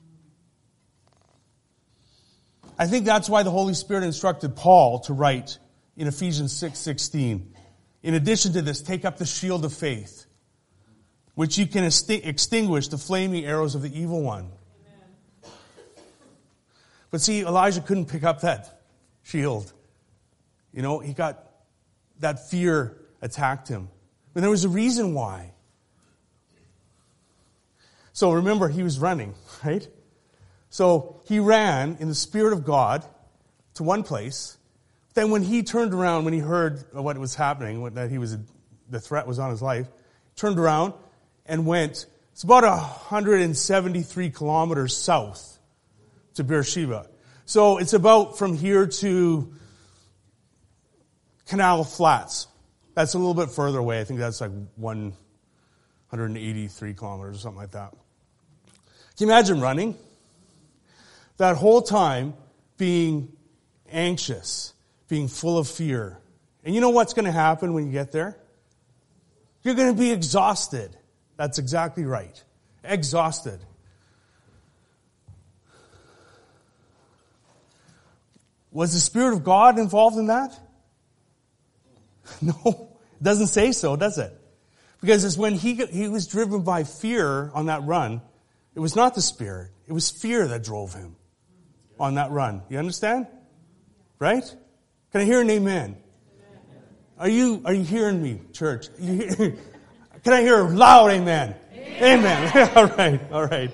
I think that's why the Holy Spirit instructed Paul to write in Ephesians six sixteen. In addition to this, take up the shield of faith, which you can extinguish the flaming arrows of the evil one. Amen. But see, Elijah couldn't pick up that shield. You know, he got, that fear attacked him. And there was a reason why. So remember, he was running, right? So he ran in the Spirit of God to one place. Then when he turned around, when he heard what was happening, that he was, the threat was on his life, turned around and went, it's about one hundred seventy-three kilometers south to Beersheba. So it's about from here to Canal Flats. That's a little bit further away. I think that's like one hundred eighty-three kilometers or something like that. Can you imagine running? That whole time being anxious, being full of fear. And you know what's going to happen when you get there? You're going to be exhausted. That's exactly right. Exhausted. Was the Spirit of God involved in that? No, it doesn't say so, does it? Because it's when he he was driven by fear on that run, it was not the Spirit. It was fear that drove him on that run. You understand? Right? Can I hear an amen? Are you are you hearing me, church? You hear, can I hear a loud amen? Amen. Amen. All right, all right.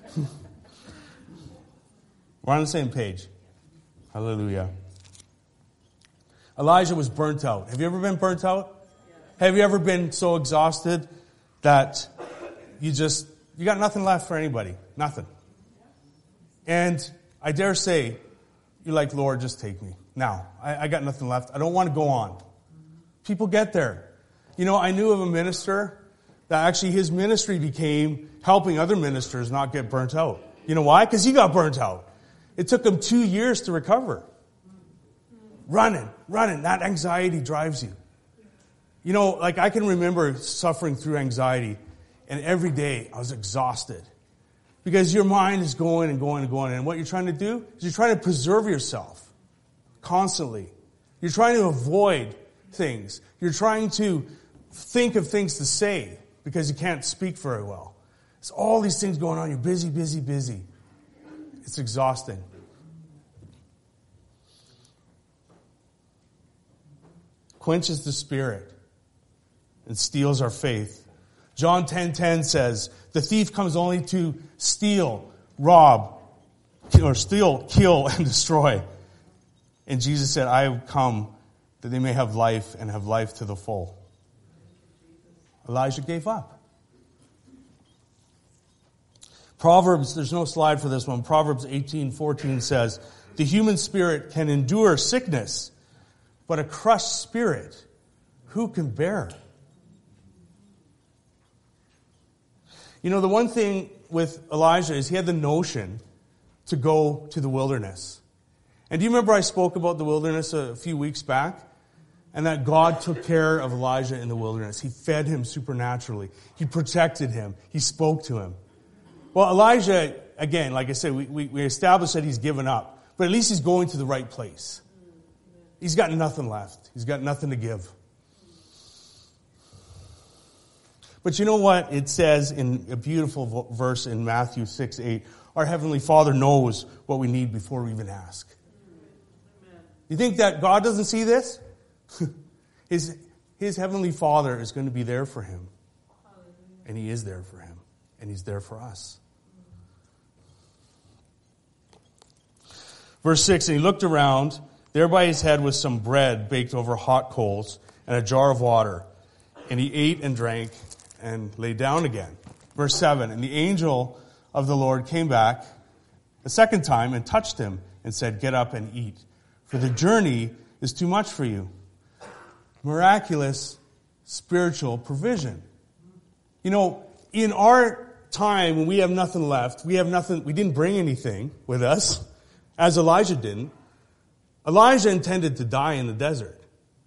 We're on the same page. Hallelujah. Elijah was burnt out. Have you ever been burnt out? Have you ever been so exhausted that you just, you got nothing left for anybody? Nothing. And I dare say, you're like, Lord, just take me. Now, I, I got nothing left. I don't want to go on. People get there. You know, I knew of a minister that actually his ministry became helping other ministers not get burnt out. You know why? Because he got burnt out. It took him two years to recover. Running, running. That anxiety drives you. You know, like I can remember suffering through anxiety, and every day I was exhausted. Because your mind is going and going and going, and what you're trying to do is you're trying to preserve yourself constantly. You're trying to avoid things. You're trying to think of things to say because you can't speak very well. It's all these things going on. You're busy, busy, busy. It's exhausting. Quenches the spirit and steals our faith. John ten ten says, the thief comes only to steal, rob, or steal, kill, and destroy. And Jesus said, I have come that they may have life and have life to the full. Elijah gave up. Proverbs, there's no slide for this one. Proverbs eighteen fourteen says, the human spirit can endure sickness, but a crushed spirit, who can bear? You know, the one thing with Elijah is he had the notion to go to the wilderness. And do you remember I spoke about the wilderness a few weeks back? And that God took care of Elijah in the wilderness. He fed him supernaturally. He protected him. He spoke to him. Well, Elijah, again, like I said, we, we, we established that he's given up. But at least he's going to the right place. He's got nothing left. He's got nothing to give. But you know what? It says in a beautiful verse in Matthew six eight, our Heavenly Father knows what we need before we even ask. You think that God doesn't see this? His, his Heavenly Father is going to be there for him. And He is there for him. And He's there for us. Verse six, and he looked around. There by his head was some bread baked over hot coals and a jar of water. And he ate and drank and lay down again. Verse seven, and the angel of the Lord came back a second time and touched him and said, get up and eat, for the journey is too much for you. Miraculous spiritual provision. You know, in our time when we have nothing left, we have nothing, we didn't bring anything with us, as Elijah didn't. Elijah intended to die in the desert.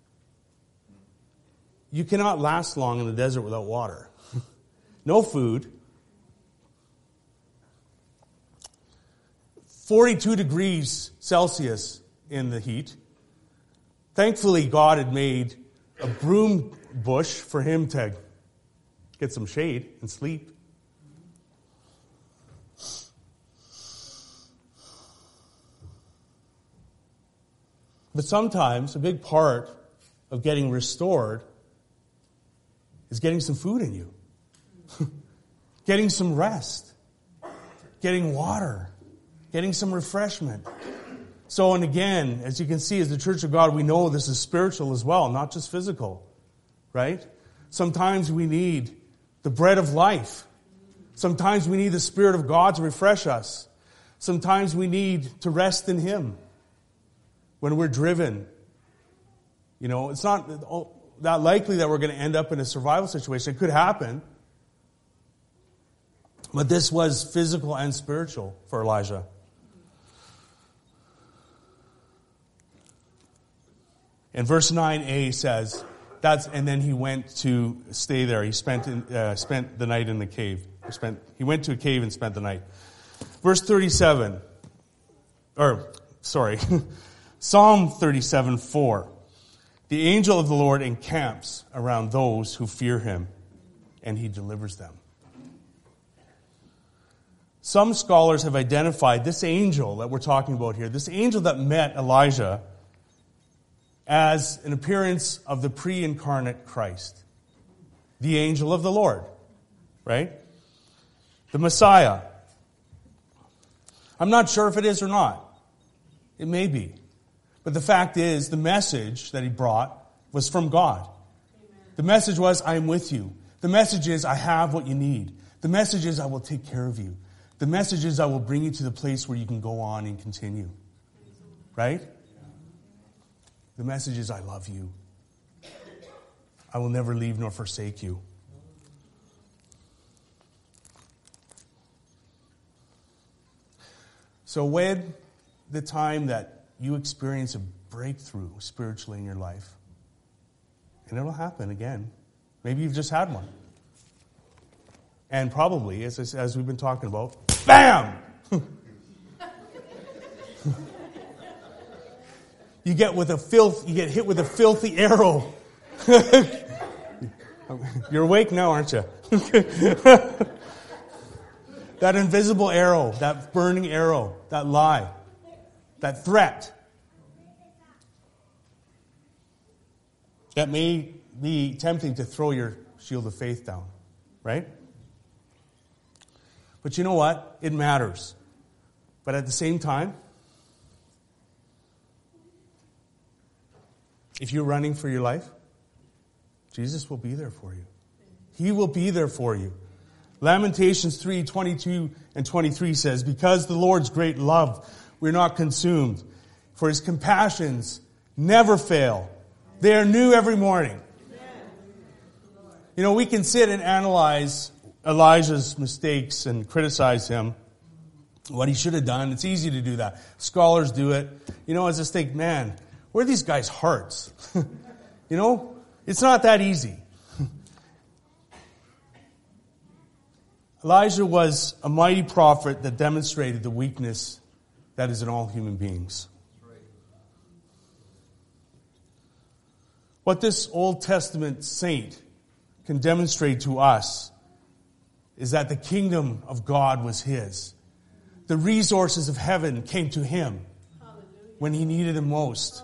You cannot last long in the desert without water. No food. forty-two degrees Celsius in the heat. Thankfully, God had made a broom bush for him to get some shade and sleep. But sometimes a big part of getting restored is getting some food in you. Getting some rest. Getting water. Getting some refreshment. So, and again, as you can see, as the Church of God, we know this is spiritual as well, not just physical. Right? Sometimes we need the bread of life. Sometimes we need the Spirit of God to refresh us. Sometimes we need to rest in Him when we're driven. You know, it's not that likely that we're going to end up in a survival situation. It could happen. But this was physical and spiritual for Elijah. And verse nine a says, that's, and then he went to stay there. He spent in, uh, spent the night in the cave. He, spent, he went to a cave and spent the night. Verse thirty-seven, or, sorry, Psalm thirty-seven four. The angel of the Lord encamps around those who fear Him, and He delivers them. Some scholars have identified this angel that we're talking about here, this angel that met Elijah, as an appearance of the pre-incarnate Christ. The angel of the Lord. Right? The Messiah. I'm not sure if it is or not. It may be. But the fact is, the message that he brought was from God. Amen. The message was, I am with you. The message is, I have what you need. The message is, I will take care of you. The message is, I will bring you to the place where you can go on and continue. Right? The message is, I love you. I will never leave nor forsake you. So when the time that you experience a breakthrough spiritually in your life, and it'll happen again. Maybe you've just had one. And probably, as, as we've been talking about, BAM! You get with a filth, you get hit with a filthy arrow. You're awake now, aren't you? That invisible arrow, that burning arrow, that lie, that threat, that may be tempting to throw your shield of faith down, right? But you know what? It matters. But at the same time, if you're running for your life, Jesus will be there for you. He will be there for you. Lamentations three, twenty-two and twenty-three says, because the Lord's great love, we're not consumed. For his compassions never fail. They are new every morning. You know, we can sit and analyze Elijah's mistakes and criticize him, what he should have done. It's easy to do that. Scholars do it. You know, I just think, man, where are these guys' hearts? You know, it's not that easy. Elijah was a mighty prophet that demonstrated the weakness that is in all human beings. What this Old Testament saint can demonstrate to us is that the kingdom of God was his. The resources of heaven came to him when he needed them most.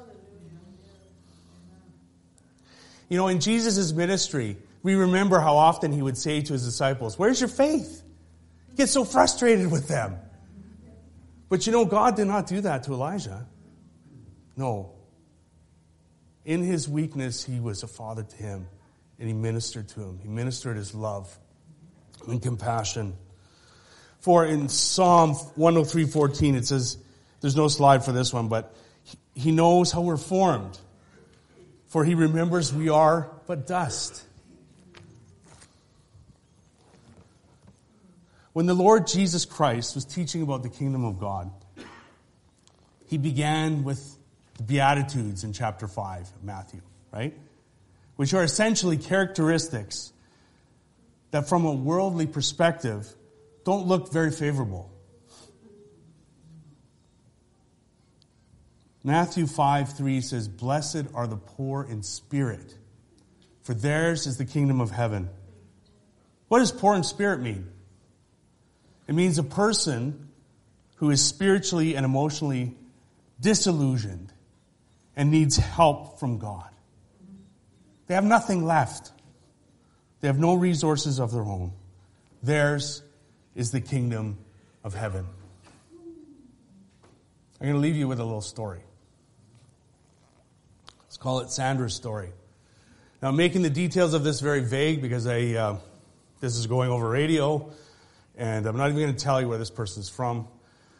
You know, in Jesus' ministry, we remember how often he would say to his disciples, where's your faith? He gets so frustrated with them. But you know, God did not do that to Elijah. No. In his weakness, he was a father to him, and he ministered to him. He ministered his love and compassion. For in Psalm one oh three fourteen, it says, there's no slide for this one, but he knows how we're formed. For he remembers we are but dust. When the Lord Jesus Christ was teaching about the kingdom of God, he began with the Beatitudes in chapter five of Matthew, right? Which are essentially characteristics that from a worldly perspective don't look very favorable. Matthew five three says, blessed are the poor in spirit, for theirs is the kingdom of heaven. What does poor in spirit mean? It means a person who is spiritually and emotionally disillusioned and needs help from God. They have nothing left. They have no resources of their own. Theirs is the kingdom of heaven. I'm going to leave you with a little story. Let's call it Sandra's story. Now, I'm making the details of this very vague because I, uh, this is going over radio, and I'm not even going to tell you where this person's from.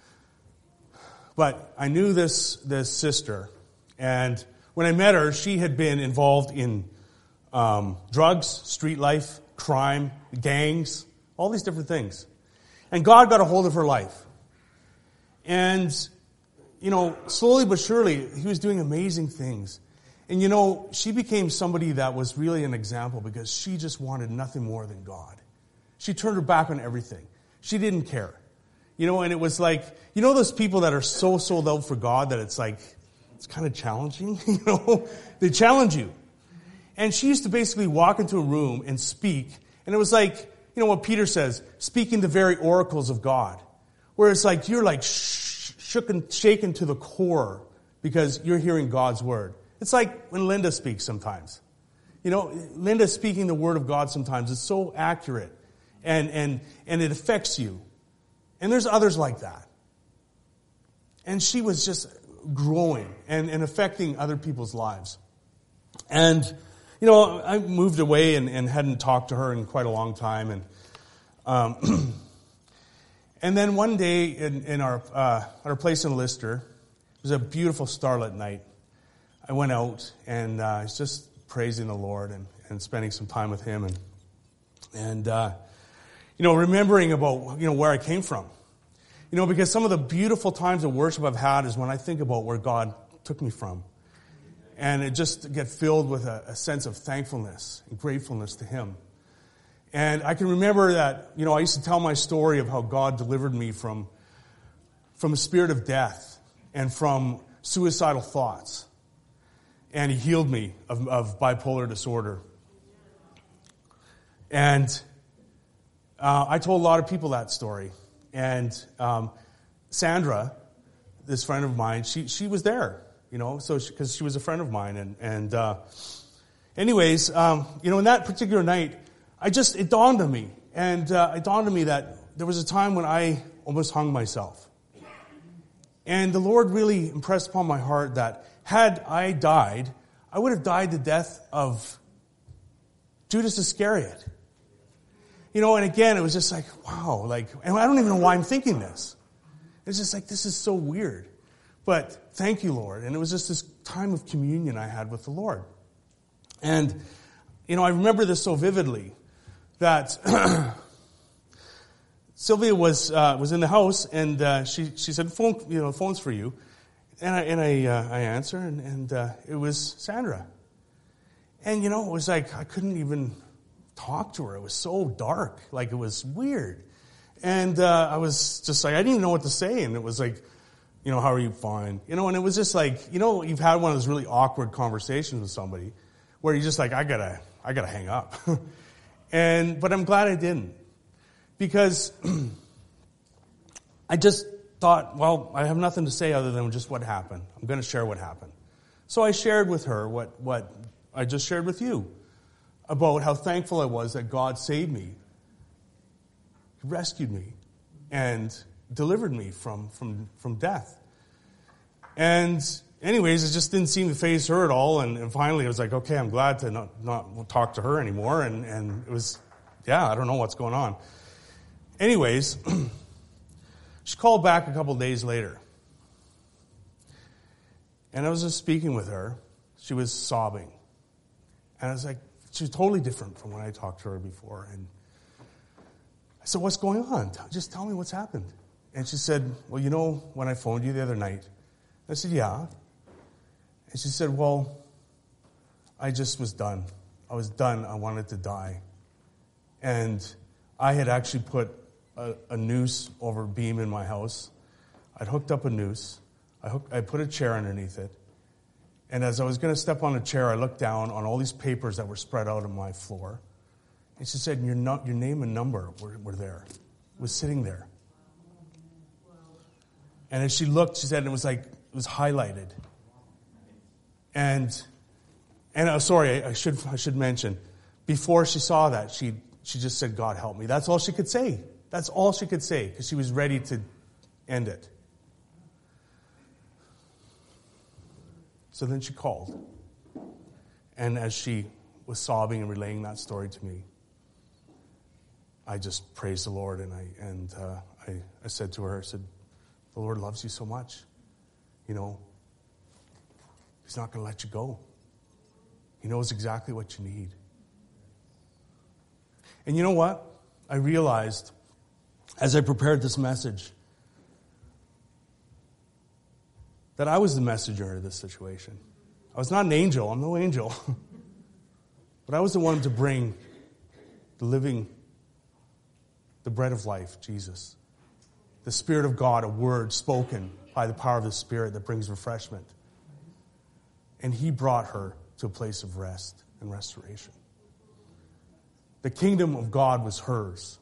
But I knew this, this sister, and when I met her, she had been involved in um, drugs, street life, crime, gangs, all these different things. And God got a hold of her life. And, you know, slowly but surely, he was doing amazing things. And, you know, she became somebody that was really an example because she just wanted nothing more than God. She turned her back on everything. She didn't care. You know, and it was like, you know those people that are so sold out for God that it's like, it's kind of challenging, you know? They challenge you. And she used to basically walk into a room and speak, and it was like, you know what Peter says, speaking the very oracles of God. Where it's like, you're like sh- shook and shaken to the core because you're hearing God's word. It's like when Linda speaks sometimes. You know, Linda speaking the word of God sometimes is so accurate, and, and, and it affects you. And there's others like that. And she was just growing and, and affecting other people's lives. And, you know, I moved away and, and hadn't talked to her in quite a long time. And um, and then one day in, in our uh, our place in Lister, it was a beautiful starlit night. I went out and uh, I was just praising the Lord and, and spending some time with Him. And, and uh, you know, remembering about, you know, where I came from. You know, because some of the beautiful times of worship I've had is when I think about where God took me from. And it just get filled with a, a sense of thankfulness and gratefulness to Him. And I can remember that, you know, I used to tell my story of how God delivered me from, from a spirit of death and from suicidal thoughts. And He healed me of, of bipolar disorder. And uh, I told a lot of people that story. And um, Sandra, this friend of mine, she she was there, you know, so because she, she was a friend of mine. And, and uh, anyways, um, you know, in that particular night, I just, it dawned on me. And uh, it dawned on me that there was a time when I almost hung myself. And the Lord really impressed upon my heart that had I died, I would have died the death of Judas Iscariot. You know, and again, it was just like, wow, like, and I don't even know why I'm thinking this. It's just like, this is so weird. But thank you, Lord. And it was just this time of communion I had with the Lord. And, you know, I remember this so vividly that Sylvia was uh, was in the house, and uh, she she said, "Phone, you know, phone's for you," and I and I uh, I answer, and and uh, it was Sandra. And you know, it was like I couldn't even talk to her. It was so dark, like it was weird, and uh, I was just like I didn't even know what to say, and it was like, you know, how are you? Fine, you know, and it was just like, you know, you've had one of those really awkward conversations with somebody where you're just like, I gotta I gotta hang up, and but I'm glad I didn't. Because I just thought, well, I have nothing to say other than just what happened. I'm going to share what happened. So I shared with her what, what I just shared with you about how thankful I was that God saved me, rescued me, and delivered me from, from, from death. And anyways, it just didn't seem to faze her at all. And, and finally I was like, okay, I'm glad to not, not talk to her anymore. And, and it was, yeah, I don't know what's going on. Anyways, she called back a couple days later. And I was just speaking with her. She was sobbing. And I was like, she was totally different from when I talked to her before. And I said, what's going on? Just tell me what's happened. And she said, well, you know, when I phoned you the other night. I said, yeah. And she said, well, I just was done. I was done. I wanted to die. And I had actually put A, a noose over a beam in my house. I'd hooked up a noose. I hooked, I put a chair underneath it. And as I was going to step on a chair, I looked down on all these papers that were spread out on my floor. And she said, your, no, your name and number were, were there. It was sitting there. And as she looked, she said it was like, it was highlighted. And, and uh, sorry, I, I should I should mention, before she saw that, she she just said, God help me. That's all she could say. That's all she could say, because she was ready to end it. So then she called. And as she was sobbing and relaying that story to me, I just praised the Lord, and I and uh, I, I said to her, I said, the Lord loves you so much. You know, He's not going to let you go. He knows exactly what you need. And you know what? I realized as I prepared this message that I was the messenger of this situation. I was not an angel. I'm no angel. But I was the one to bring the living, the bread of life, Jesus. The Spirit of God, a word spoken by the power of the Spirit that brings refreshment. And He brought her to a place of rest and restoration. The kingdom of God was hers.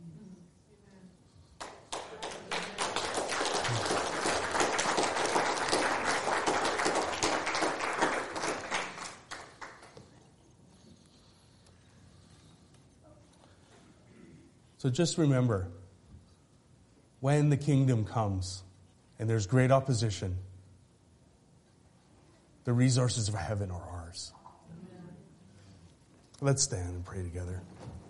So just remember, when the kingdom comes and there's great opposition, the resources of heaven are ours. Let's stand and pray together.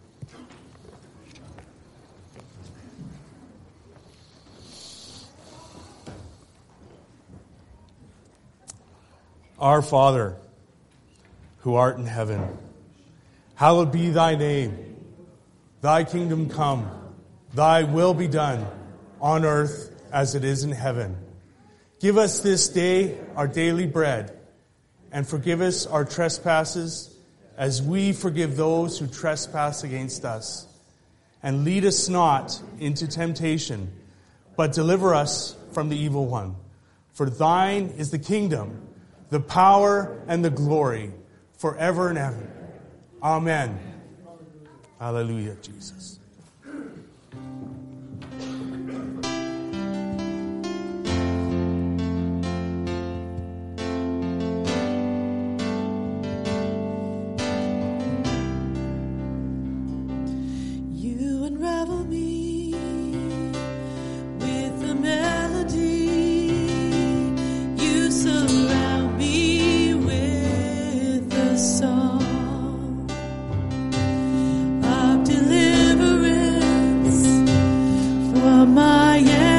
Our Father, who art in heaven, hallowed be thy name. Thy kingdom come, thy will be done, on earth as it is in heaven. Give us this day our daily bread, and forgive us our trespasses, as we forgive those who trespass against us. And lead us not into temptation, but deliver us from the evil one. For thine is the kingdom, the power, and the glory, forever and ever. Amen. Hallelujah, Jesus. You unravel me with a melody. You surround me with a song of deliverance from my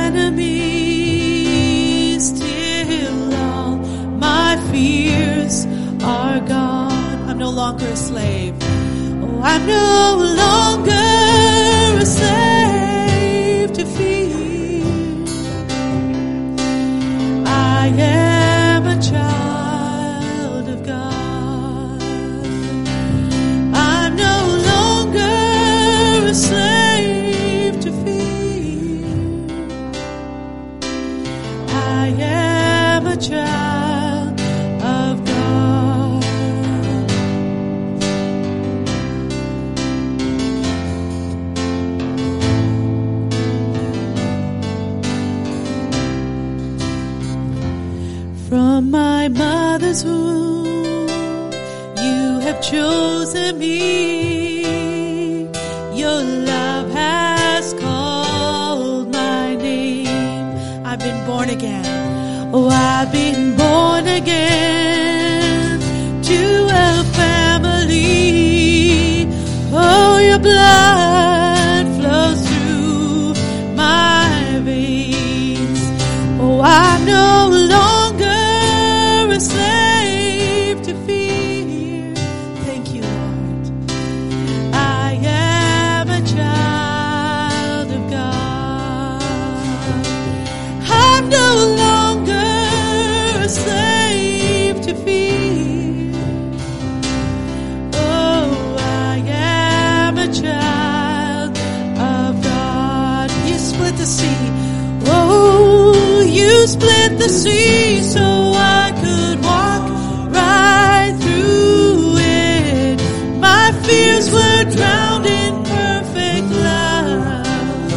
enemies till all my fears are gone. I'm no longer a slave. Oh, I'm no longer a slave to fear. I am a child of God. I'm no longer a slave to fear. I am a child of God. From my mother's womb, you have chosen me. Your love has called my name. I've been born again. Oh, I've been born again to a family. Oh, your blood flows through my veins. Oh, I'm no longer a slave to fear. Thank you, Lord. I am a child of God. I'm no longer a slave to fear. Oh, I am a child of God. You split the sea. Oh, you split the sea so I could walk right through it. My fears were drowned in perfect love.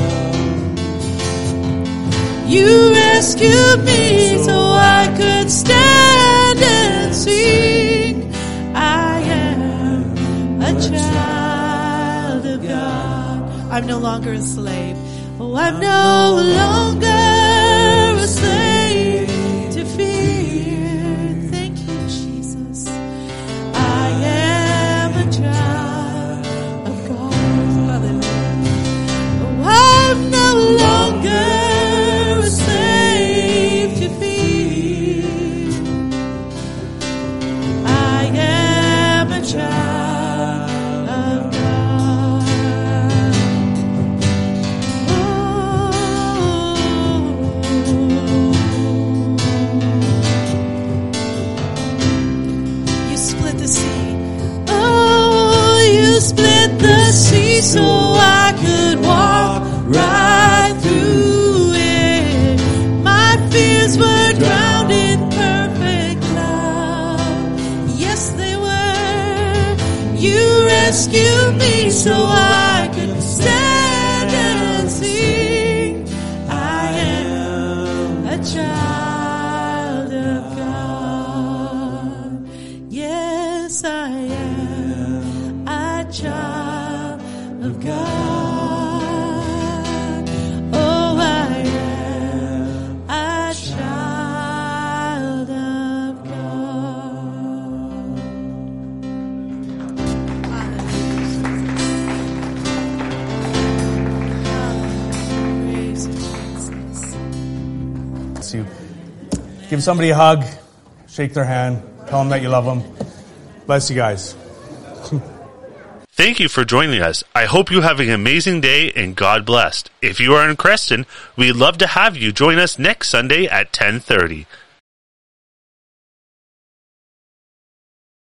You rescued me so I could stand and sing. I am a child of God. I'm no longer a slave. Oh, I'm no longer a slave to fear. Thank you, Jesus. I am a child of God. Hallelujah. Oh, I'm no longer a slave to fear. I am a child of God. You split the sea. Oh, you split the sea so I could walk right through it. My fears were drowned in perfect love. Yes, they were. You rescued me so I could stand and sing. I am a child of God. Yes, I am a child of God. Oh, I am a child of God. Praise Jesus. Bless you. Give somebody a hug, shake their hand, tell them that you love them. Bless you guys. Thank you for joining us. I hope you have an amazing day and God bless. If you are in Creston, we'd love to have you join us next Sunday at ten thirty.